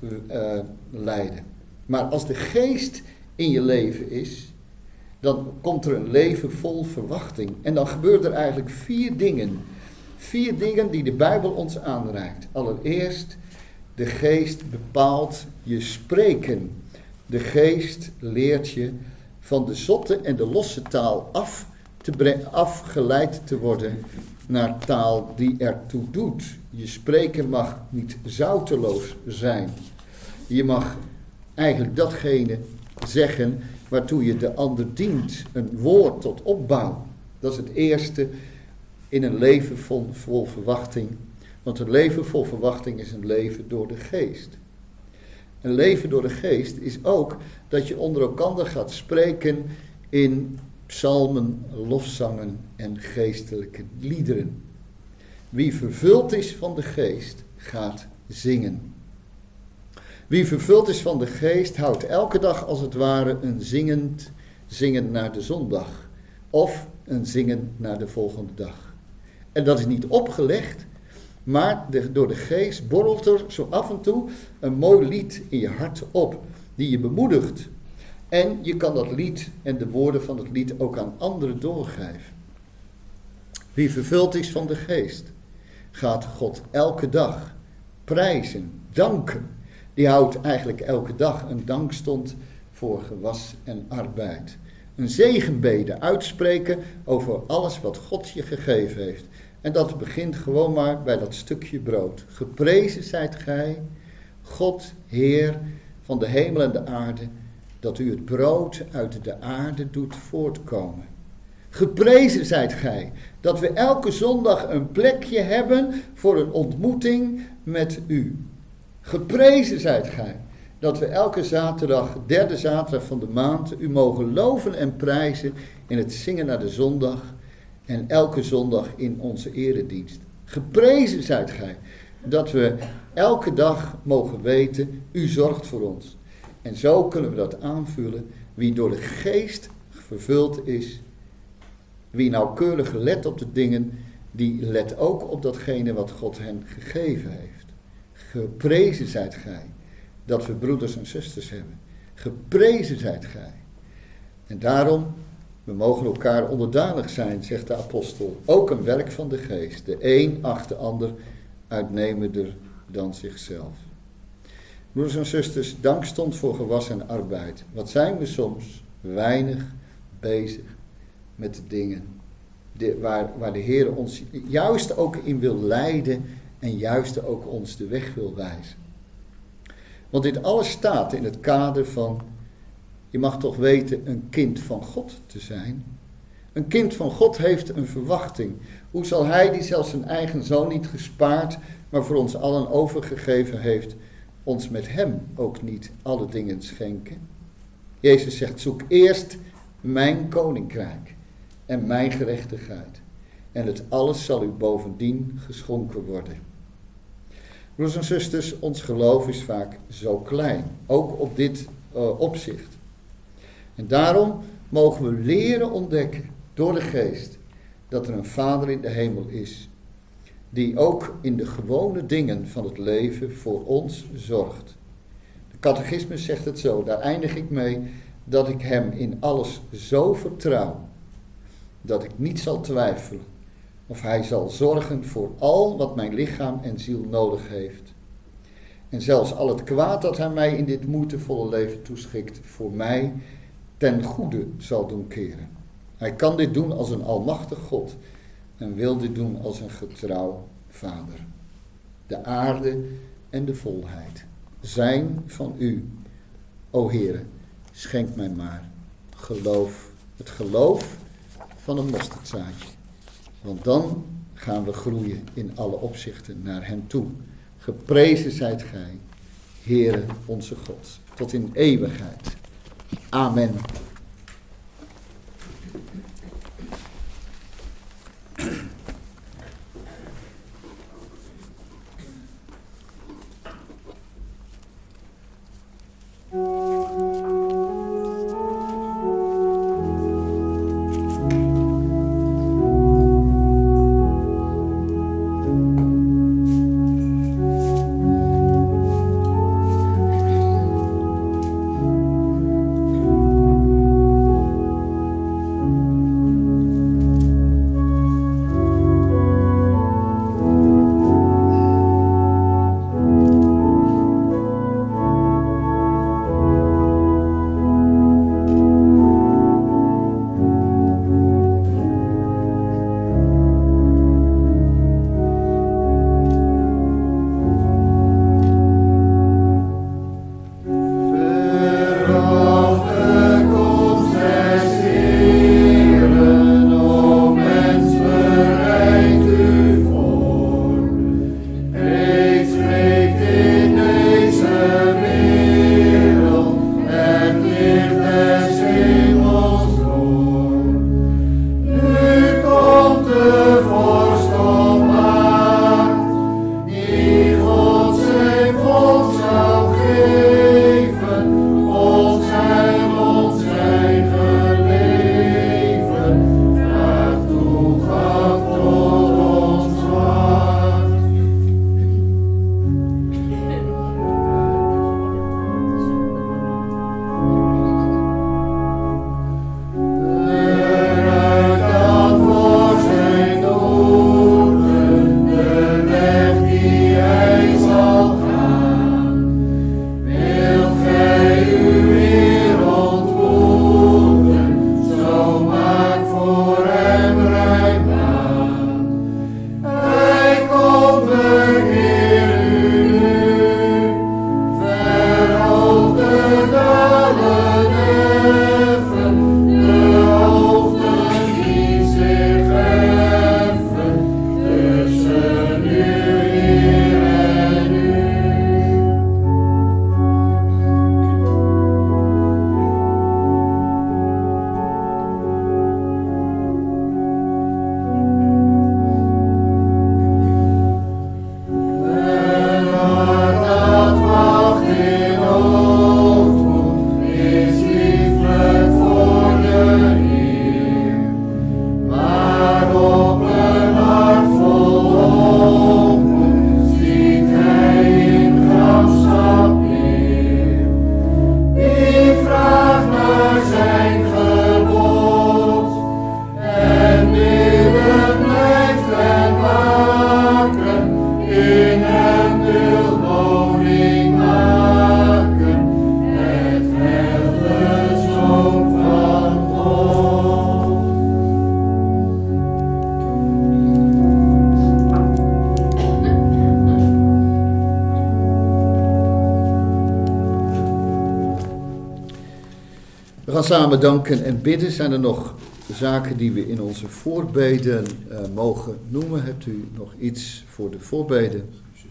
afleiden. Uh, maar als de geest in je leven is, dan komt er een leven vol verwachting. En dan gebeuren er eigenlijk vier dingen. Vier dingen die de Bijbel ons aanreikt. Allereerst, de geest bepaalt je spreken. De geest leert je van de zotte en de losse taal af te bre- afgeleid te worden naar taal die ertoe doet. Je spreken mag niet zouteloos zijn. Je mag eigenlijk datgene zeggen waartoe je de ander dient. Een woord tot opbouw. Dat is het eerste in een leven vol, vol verwachting. Want een leven vol verwachting is een leven door de geest. Een leven door de geest is ook dat je onder elkaar gaat spreken in psalmen, lofzangen en geestelijke liederen. Wie vervuld is van de geest, gaat zingen. Wie vervuld is van de geest, houdt elke dag als het ware een zingend zingen naar de zondag. Of een zingen naar de volgende dag. En dat is niet opgelegd, maar de, door de geest borrelt er zo af en toe een mooi lied in je hart op, die je bemoedigt. En je kan dat lied en de woorden van het lied ook aan anderen doorgeven. Wie vervuld is van de geest, gaat God elke dag prijzen, danken. Die houdt eigenlijk elke dag een dankstond voor gewas en arbeid. Een zegenbede uitspreken over alles wat God je gegeven heeft. En dat begint gewoon maar bij dat stukje brood. Geprezen zijt gij, God, Heer van de hemel en de aarde, dat u het brood uit de aarde doet voortkomen. Geprezen zijt gij, dat we elke zondag een plekje hebben voor een ontmoeting met u. Geprezen zijt gij, dat we elke zaterdag, derde zaterdag van de maand, u mogen loven en prijzen in het zingen naar de zondag en elke zondag in onze eredienst. Geprezen zijt gij, dat we elke dag mogen weten, u zorgt voor ons. En zo kunnen we dat aanvullen, wie door de geest vervuld is, wie nauwkeurig let op de dingen, die let ook op datgene wat God hen gegeven heeft. Geprezen zijt gij, dat we broeders en zusters hebben. Geprezen zijt gij. En daarom, we mogen elkaar onderdanig zijn, zegt de apostel. Ook een werk van de geest. De een acht de ander uitnemender dan zichzelf. Broeders en zusters, dank stond voor gewas en arbeid. Wat zijn we soms weinig bezig met de dingen de, waar, waar de Heer ons juist ook in wil leiden en juist ook ons de weg wil wijzen. Want dit alles staat in het kader van, je mag toch weten, een kind van God te zijn. Een kind van God heeft een verwachting. Hoe zal hij, die zelfs zijn eigen zoon niet gespaard, maar voor ons allen overgegeven heeft, ons met hem ook niet alle dingen schenken? Jezus zegt, zoek eerst mijn koninkrijk en mijn gerechtigheid. En het alles zal u bovendien geschonken worden. Broers en zusters, ons geloof is vaak zo klein. Ook op dit uh, opzicht. En daarom mogen we leren ontdekken door de geest dat er een Vader in de hemel is. Die ook in de gewone dingen van het leven voor ons zorgt. De catechismus zegt het zo, daar eindig ik mee, dat ik hem in alles zo vertrouw, dat ik niet zal twijfelen of hij zal zorgen voor al wat mijn lichaam en ziel nodig heeft. En zelfs al het kwaad dat hij mij in dit moeitevolle leven toeschikt, voor mij ten goede zal doen keren. Hij kan dit doen als een almachtig God en wil dit doen als een getrouw Vader. De aarde en de volheid zijn van u, o Heere, schenk mij maar geloof, het geloof van een mosterdzaadje. Want dan gaan we groeien in alle opzichten naar hem toe. Geprezen zijt gij, Heere onze God, tot in eeuwigheid. Amen. We gaan samen danken en bidden. Zijn er nog zaken die we in onze voorbeden uh, mogen noemen? Hebt u nog iets voor de voorbeden?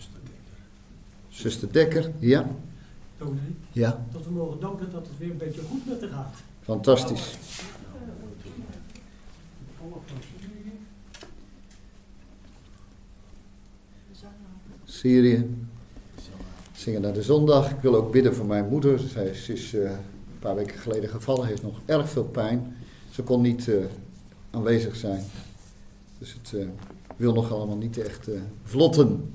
Zuster Dekker, ja? Dominee, ja. dat we mogen danken dat het weer een beetje goed met haar gaat. Fantastisch. Syrië. Zingen naar de zondag. Ik wil ook bidden voor mijn moeder. Zij is uh, een paar weken geleden gevallen. Heeft nog erg veel pijn. Ze kon niet uh, aanwezig zijn. Dus het uh, wil nog allemaal niet echt uh, vlotten.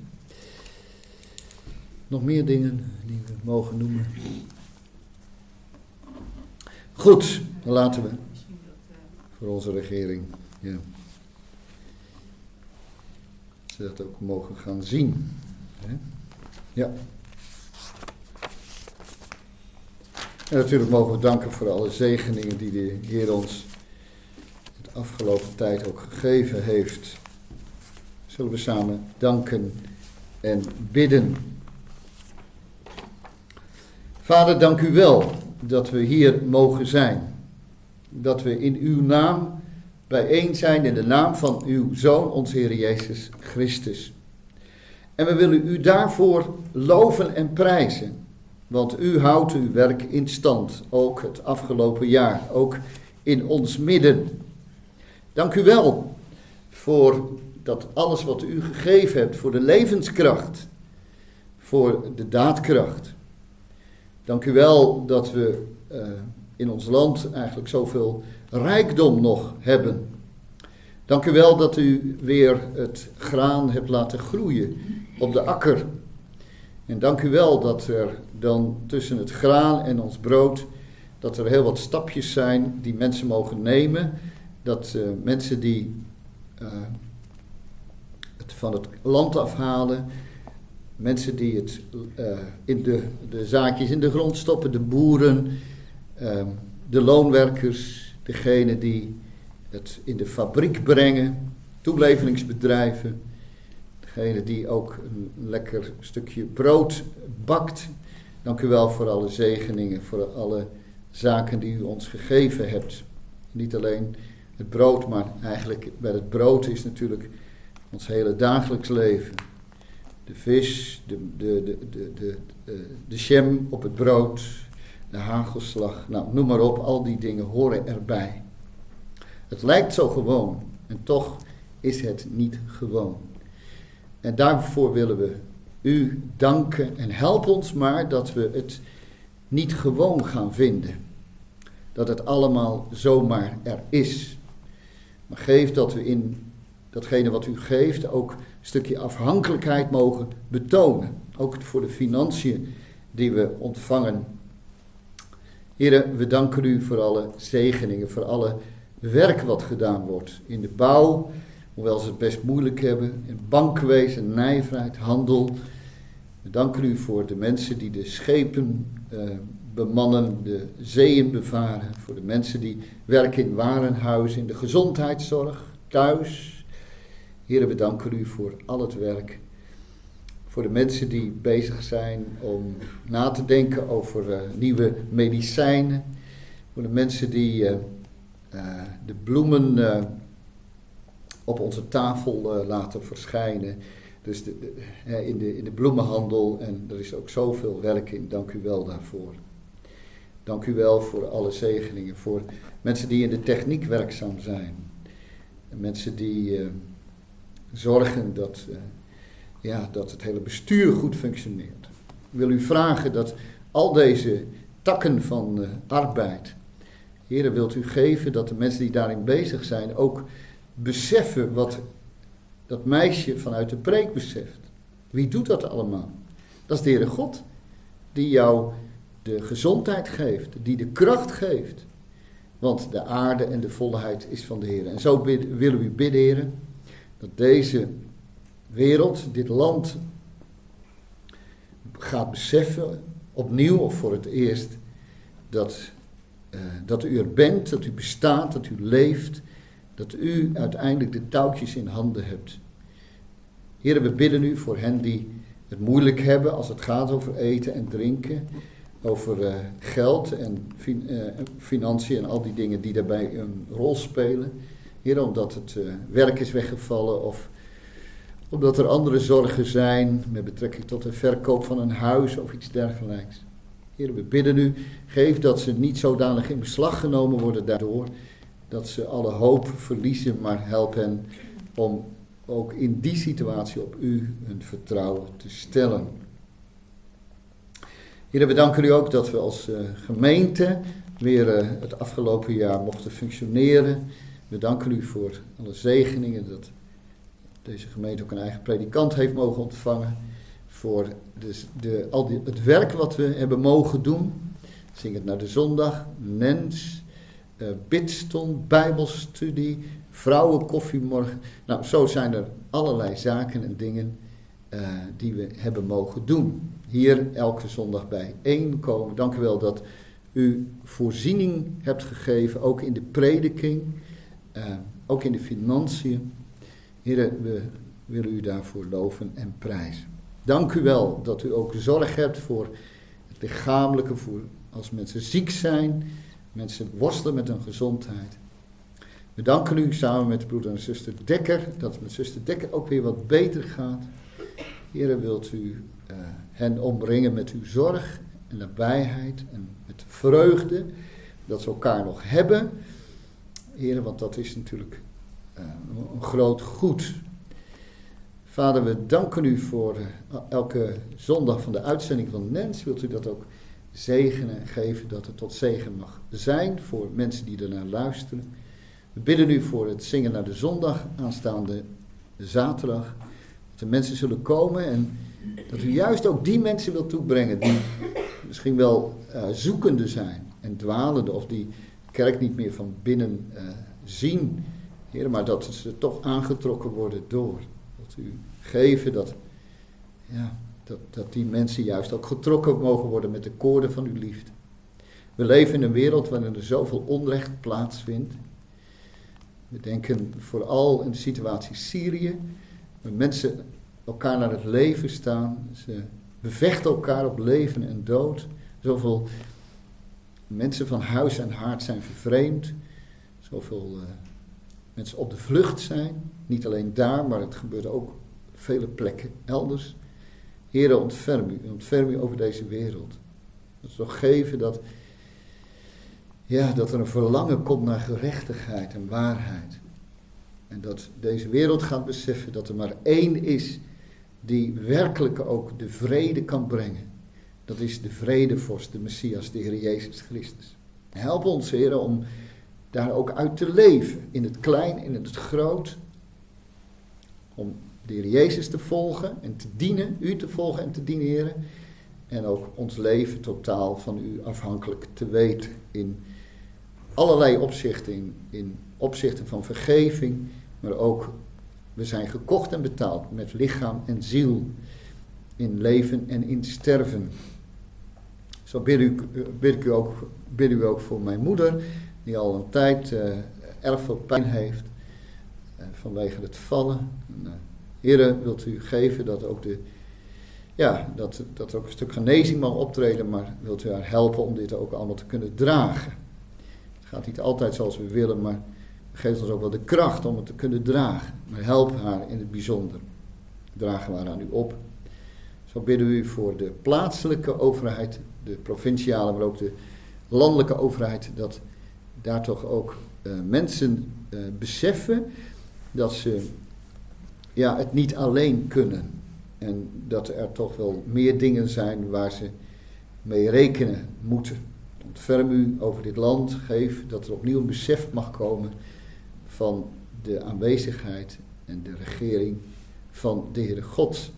Nog meer dingen die we mogen noemen. Goed, dan laten we. Voor onze regering. Ja. Ze dat ook mogen gaan zien. Hè? Ja. En natuurlijk mogen we danken voor alle zegeningen die de Heer ons de afgelopen tijd ook gegeven heeft. Zullen we samen danken en bidden. Vader, dank u wel dat we hier mogen zijn. Dat we in uw naam bijeen zijn in de naam van uw Zoon, onze Heer Jezus Christus. En we willen u daarvoor loven en prijzen. Want u houdt uw werk in stand, ook het afgelopen jaar, ook in ons midden. Dank u wel voor dat alles wat u gegeven hebt, voor de levenskracht, voor de daadkracht. Dank u wel dat we uh, in ons land eigenlijk zoveel rijkdom nog hebben. Dank u wel dat u weer het graan hebt laten groeien op de akker. En dank u wel dat er dan tussen het graan en ons brood, dat er heel wat stapjes zijn die mensen mogen nemen. Dat uh, mensen die uh, het van het land afhalen, mensen die het uh, in de, de zaadjes in de grond stoppen, de boeren, uh, de loonwerkers, degenen die het in de fabriek brengen, toeleveringsbedrijven, degene die ook een lekker stukje brood bakt. Dank u wel voor alle zegeningen, voor alle zaken die u ons gegeven hebt. Niet alleen het brood, maar eigenlijk bij het brood is natuurlijk ons hele dagelijks leven. De vis, de, de, de, de, de, de, de jam op het brood, de hagelslag, nou noem maar op, al die dingen horen erbij. Het lijkt zo gewoon en toch is het niet gewoon. En daarvoor willen we u danken en help ons maar dat we het niet gewoon gaan vinden. Dat het allemaal zomaar er is. Maar geef dat we in datgene wat u geeft ook een stukje afhankelijkheid mogen betonen. Ook voor de financiën die we ontvangen. Heren, we danken u voor alle zegeningen, voor alle werk wat gedaan wordt. In de bouw, hoewel ze het best moeilijk hebben. In bankwezen, nijverheid, handel. We danken u voor de mensen die de schepen uh, bemannen, de zeeën bevaren. Voor de mensen die werken in warenhuizen, in de gezondheidszorg, thuis. Heren, we danken u voor al het werk. Voor de mensen die bezig zijn om na te denken over uh, nieuwe medicijnen. Voor de mensen die uh, uh, de bloemen uh, op onze tafel uh, laten verschijnen. Dus de, de, uh, in, de, in de bloemenhandel. En er is ook zoveel werk in. Dank u wel daarvoor. Dank u wel voor alle zegeningen. Voor mensen die in de techniek werkzaam zijn. En mensen die uh, zorgen dat... Uh, Ja, dat het hele bestuur goed functioneert. Ik wil u vragen dat al deze takken van uh, arbeid, Heere, wilt u geven dat de mensen die daarin bezig zijn ook beseffen wat dat meisje vanuit de preek beseft. Wie doet dat allemaal? Dat is de Heere God, die jou de gezondheid geeft, die de kracht geeft. Want de aarde en de volheid is van de Heere. En zo bid, willen we u bidden, Heere, dat deze wereld, dit land, gaat beseffen, opnieuw of voor het eerst, dat, uh, dat u er bent, dat u bestaat, dat u leeft, dat u uiteindelijk de touwtjes in handen hebt. Heere, we bidden u voor hen die het moeilijk hebben als het gaat over eten en drinken, over uh, geld en fin- uh, financiën en al die dingen die daarbij een rol spelen. Heere, omdat het uh, werk is weggevallen of omdat er andere zorgen zijn met betrekking tot de verkoop van een huis of iets dergelijks. Heer, we bidden u, geef dat ze niet zodanig in beslag genomen worden daardoor, dat ze alle hoop verliezen, maar help hen om ook in die situatie op u hun vertrouwen te stellen. Heer, we danken u ook dat we als uh, gemeente weer uh, het afgelopen jaar mochten functioneren. We danken u voor alle zegeningen, dat deze gemeente ook een eigen predikant heeft mogen ontvangen. Voor de, de, al die, het werk wat we hebben mogen doen. Zing het naar de zondag, Nens, uh, bidstond, bijbelstudie, vrouwenkoffiemorgen. Nou, zo zijn er allerlei zaken en dingen uh, die we hebben mogen doen. Hier elke zondag bijeenkomen. Dank u wel dat u voorziening hebt gegeven, ook in de prediking, uh, ook in de financiën. Heren, we willen u daarvoor loven en prijzen. Dank u wel dat u ook zorg hebt voor het lichamelijke, voor als mensen ziek zijn, mensen worstelen met hun gezondheid. We danken u samen met broeder en zuster Dekker, dat het met zuster Dekker ook weer wat beter gaat. Heren, wilt u uh, hen omringen met uw zorg en nabijheid en met vreugde dat ze elkaar nog hebben. Heren, want dat is natuurlijk uh, een groot goed. Vader, we danken u voor uh, elke zondag van de uitzending van Nens. Wilt u dat ook zegenen en geven, dat het tot zegen mag zijn voor mensen die ernaar luisteren. We bidden u voor het zingen naar de zondag, aanstaande zaterdag. Dat de mensen zullen komen en dat u juist ook die mensen wilt toebrengen die misschien wel uh, zoekende zijn en dwalende of die de kerk niet meer van binnen uh, zien. Heer, maar dat ze toch aangetrokken worden door. Dat u geven dat, ja, dat, dat die mensen juist ook getrokken mogen worden met de koorden van uw liefde. We leven in een wereld waarin er zoveel onrecht plaatsvindt. We denken vooral in de situatie Syrië, waar mensen elkaar naar het leven staan. Ze bevechten elkaar op leven en dood. Zoveel mensen van huis en haard zijn vervreemd. Zoveel uh, mensen op de vlucht zijn. Niet alleen daar, maar het gebeurt ook op vele plekken elders. Heere, ontferm u. Ontferm u over deze wereld. Dat we toch geven dat, ja, dat er een verlangen komt naar gerechtigheid en waarheid. En dat deze wereld gaat beseffen dat er maar één is die werkelijk ook de vrede kan brengen. Dat is de vredevorst, de Messias, de Heer Jezus Christus. Help ons, Heer, om daar ook uit te leven. In het klein, in het groot. Om de Heer Jezus te volgen en te dienen. U te volgen en te dienen, Heer. En ook ons leven totaal van u afhankelijk te weten. In allerlei opzichten. In, in opzichten van vergeving. Maar ook, we zijn gekocht en betaald met lichaam en ziel. In leven en in sterven. Zo bid, u, bid, ik u ook, bid u ook voor mijn moeder, die al een tijd uh, erg veel pijn heeft uh, vanwege het vallen. En, uh, Heere, wilt u geven dat ook de, ja, dat, dat ook een stuk genezing mag optreden, maar wilt u haar helpen om dit ook allemaal te kunnen dragen. Het gaat niet altijd zoals we willen, maar geeft ons ook wel de kracht om het te kunnen dragen. Maar help haar in het bijzonder. Dragen we haar aan u op. Zo bidden we u voor de plaatselijke overheid, de provinciale, maar ook de landelijke overheid, dat daar toch ook uh, mensen uh, beseffen dat ze ja, het niet alleen kunnen. En dat er toch wel meer dingen zijn waar ze mee rekenen moeten. Ontferm u over dit land, geef dat er opnieuw een besef mag komen van de aanwezigheid en de regering van de Heere God.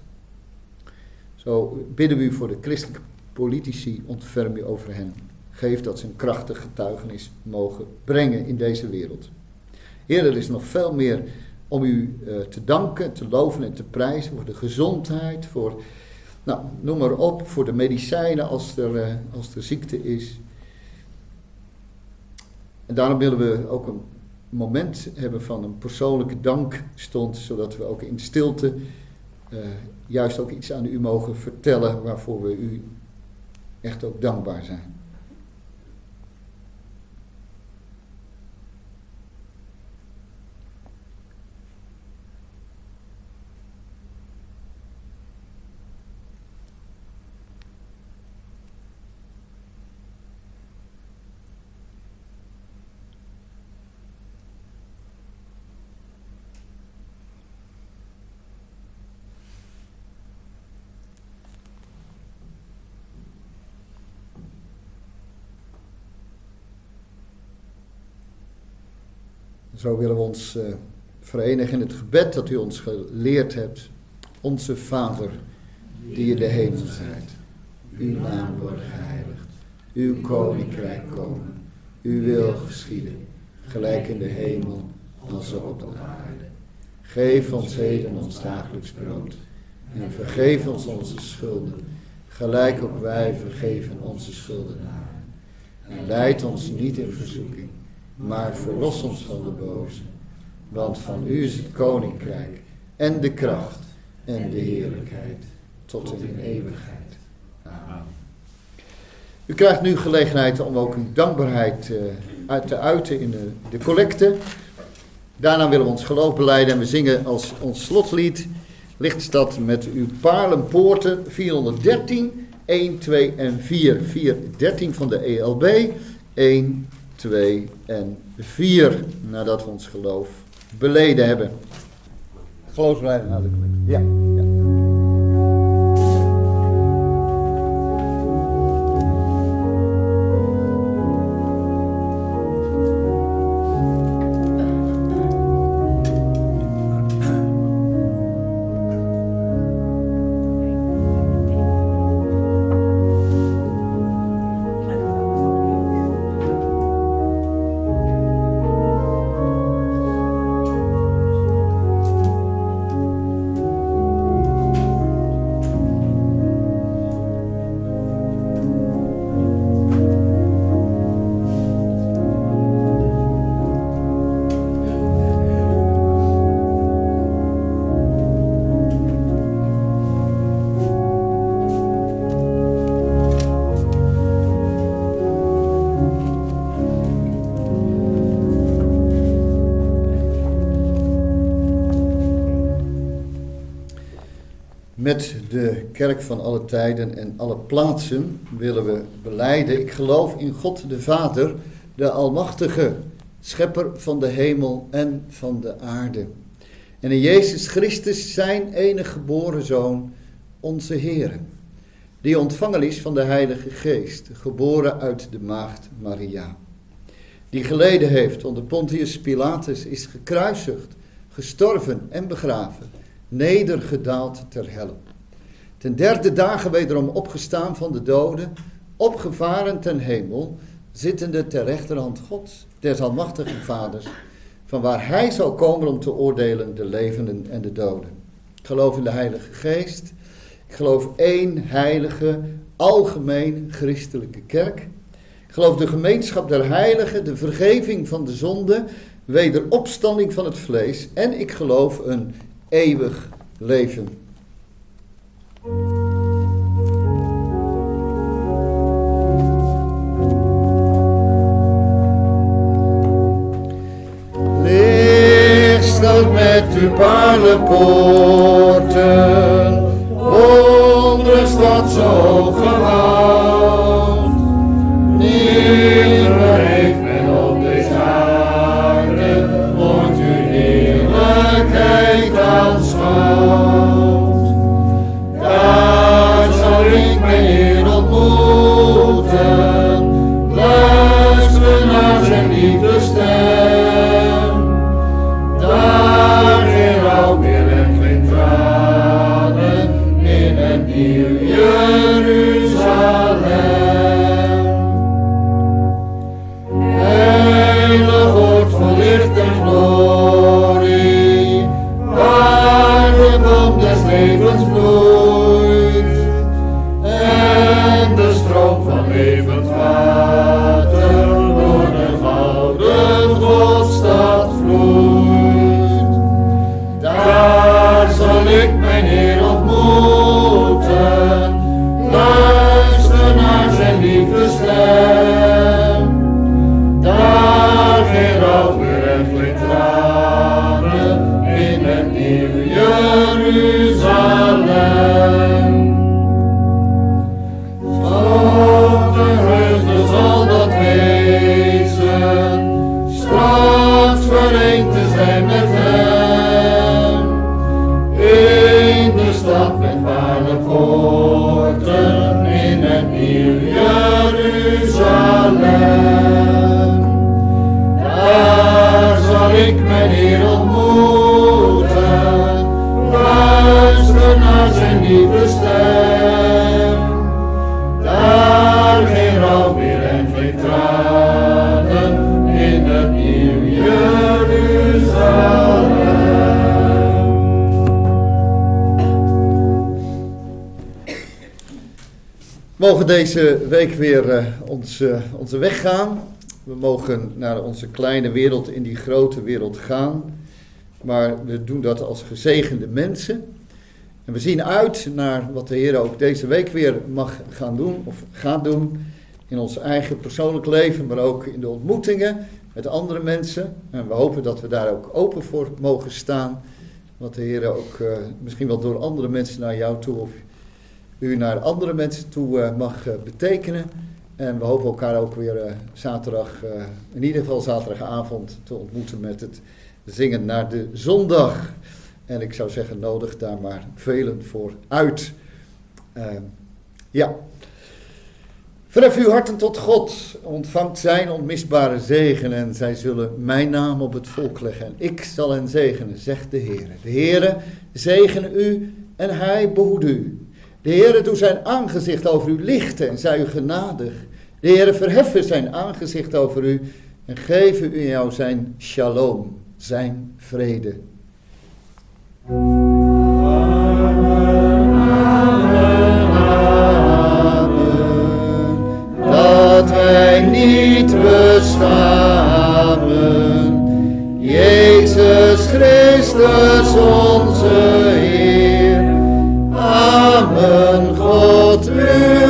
Zo bidden we u voor de christelijke politici, ontferm u over hen. Geef dat ze een krachtig getuigenis mogen brengen in deze wereld. Heer, er is nog veel meer om u uh, te danken, te loven en te prijzen voor de gezondheid, voor, nou, noem maar op, voor de medicijnen als er, uh, als er ziekte is. En daarom willen we ook een moment hebben van een persoonlijke dankstond, zodat we ook in stilte uh, juist ook iets aan u mogen vertellen waarvoor we u echt ook dankbaar zijn. Zo willen we ons uh, verenigen in het gebed dat u ons geleerd hebt. Onze Vader, die in de hemel zijt. Uw naam wordt geheiligd. Uw koninkrijk komen. Uw wil geschieden. Gelijk in de hemel als ook op de aarde. Geef ons heden ons dagelijks brood. En vergeef ons onze schulden. Gelijk ook wij vergeven onze schuldenaren. En leid ons niet in verzoeking. Maar verlos ons van de boze. Want van u is het koninkrijk en de kracht en de heerlijkheid tot in eeuwigheid. Amen. U krijgt nu gelegenheid om ook een dankbaarheid uh, uit te uiten in de, de collecte. Daarna willen we ons geloof belijden en we zingen als ons slotlied Lichtstad met uw paarlenpoorten vierhonderddertien één, twee en vier. vier, dertien van de E L B. één, twee en vier. Nadat we ons geloof beleden hebben. Geloofsbelijdenis naar de klik. Ja, ja. Met de kerk van alle tijden en alle plaatsen willen we belijden: ik geloof in God de Vader, de Almachtige, schepper van de hemel en van de aarde. En in Jezus Christus, zijn enige geboren Zoon, onze Heere, die ontvangen is van de Heilige Geest, geboren uit de maagd Maria. Die geleden heeft onder Pontius Pilatus, is gekruisigd, gestorven en begraven, nedergedaald ter helle. Ten derde dagen wederom opgestaan van de doden, opgevaren ten hemel, zittende ter rechterhand Gods, des almachtigen Vaders, van waar hij zal komen om te oordelen de levenden en de doden. Ik geloof in de Heilige Geest. Ik geloof één heilige, algemeen christelijke kerk. Ik geloof de gemeenschap der heiligen, de vergeving van de zonde, wederopstanding van het vlees. En ik geloof een eeuwig leven. Licht staat met uw paardenpoorten, onder stad zo gewand. Nimmer heeft men op deze aarde ooit uw heerlijkheid aanschouwd. Daar zal ik mijn Heer ontmoeten, luisteren naar zijn liefdesstem. Daar geen rouw meer en geen tranen in een nieuw Jeruzalem. Heilig oord van licht en glorie, waar de boom des levens bloeit en de stroom van levend water door de gouden Godstad vloeit. Daar zal ik mijn Heer ontmoeten, luister naar zijn liefdesstem. Daar geen rouw meer en geen tranen in een nieuw Jeruzalem. Op de heugde zal dat wezen, straks vereend te zijn met hem. In de stad met paardenpoorten, in een nieuw Jeruzalem. Daar zal ik mijn Heer ontmoeten, luister naar zijn liefdesstem. Daar geen rouw meer en geen tranen in het nieuw Jeruzalem. We mogen deze week weer uh, ons, uh, onze weg gaan. We mogen naar onze kleine wereld in die grote wereld gaan. Maar we doen dat als gezegende mensen. En we zien uit naar wat de Heer ook deze week weer mag gaan doen, of gaat doen, in ons eigen persoonlijk leven, maar ook in de ontmoetingen met andere mensen. En we hopen dat we daar ook open voor mogen staan. Wat de Heer ook uh, misschien wel door andere mensen naar jou toe of u naar andere mensen toe uh, mag uh, betekenen. En we hopen elkaar ook weer uh, zaterdag, uh, in ieder geval zaterdagavond, te ontmoeten met het zingen naar de zondag. En ik zou zeggen, nodig daar maar velen voor uit. Uh, ja. Verhef uw harten tot God, ontvangt zijn onmisbare zegen en zij zullen mijn naam op het volk leggen. En ik zal hen zegenen, zegt de Heer. De Heere zegene u en hij behoede u. De Heere doet zijn aangezicht over u lichten en zij u genadig. De Heere verheffen zijn aangezicht over u en geven u jou zijn shalom, zijn vrede. Dat wij niet beschamen, Jezus Christus onze Heer. Amen, God u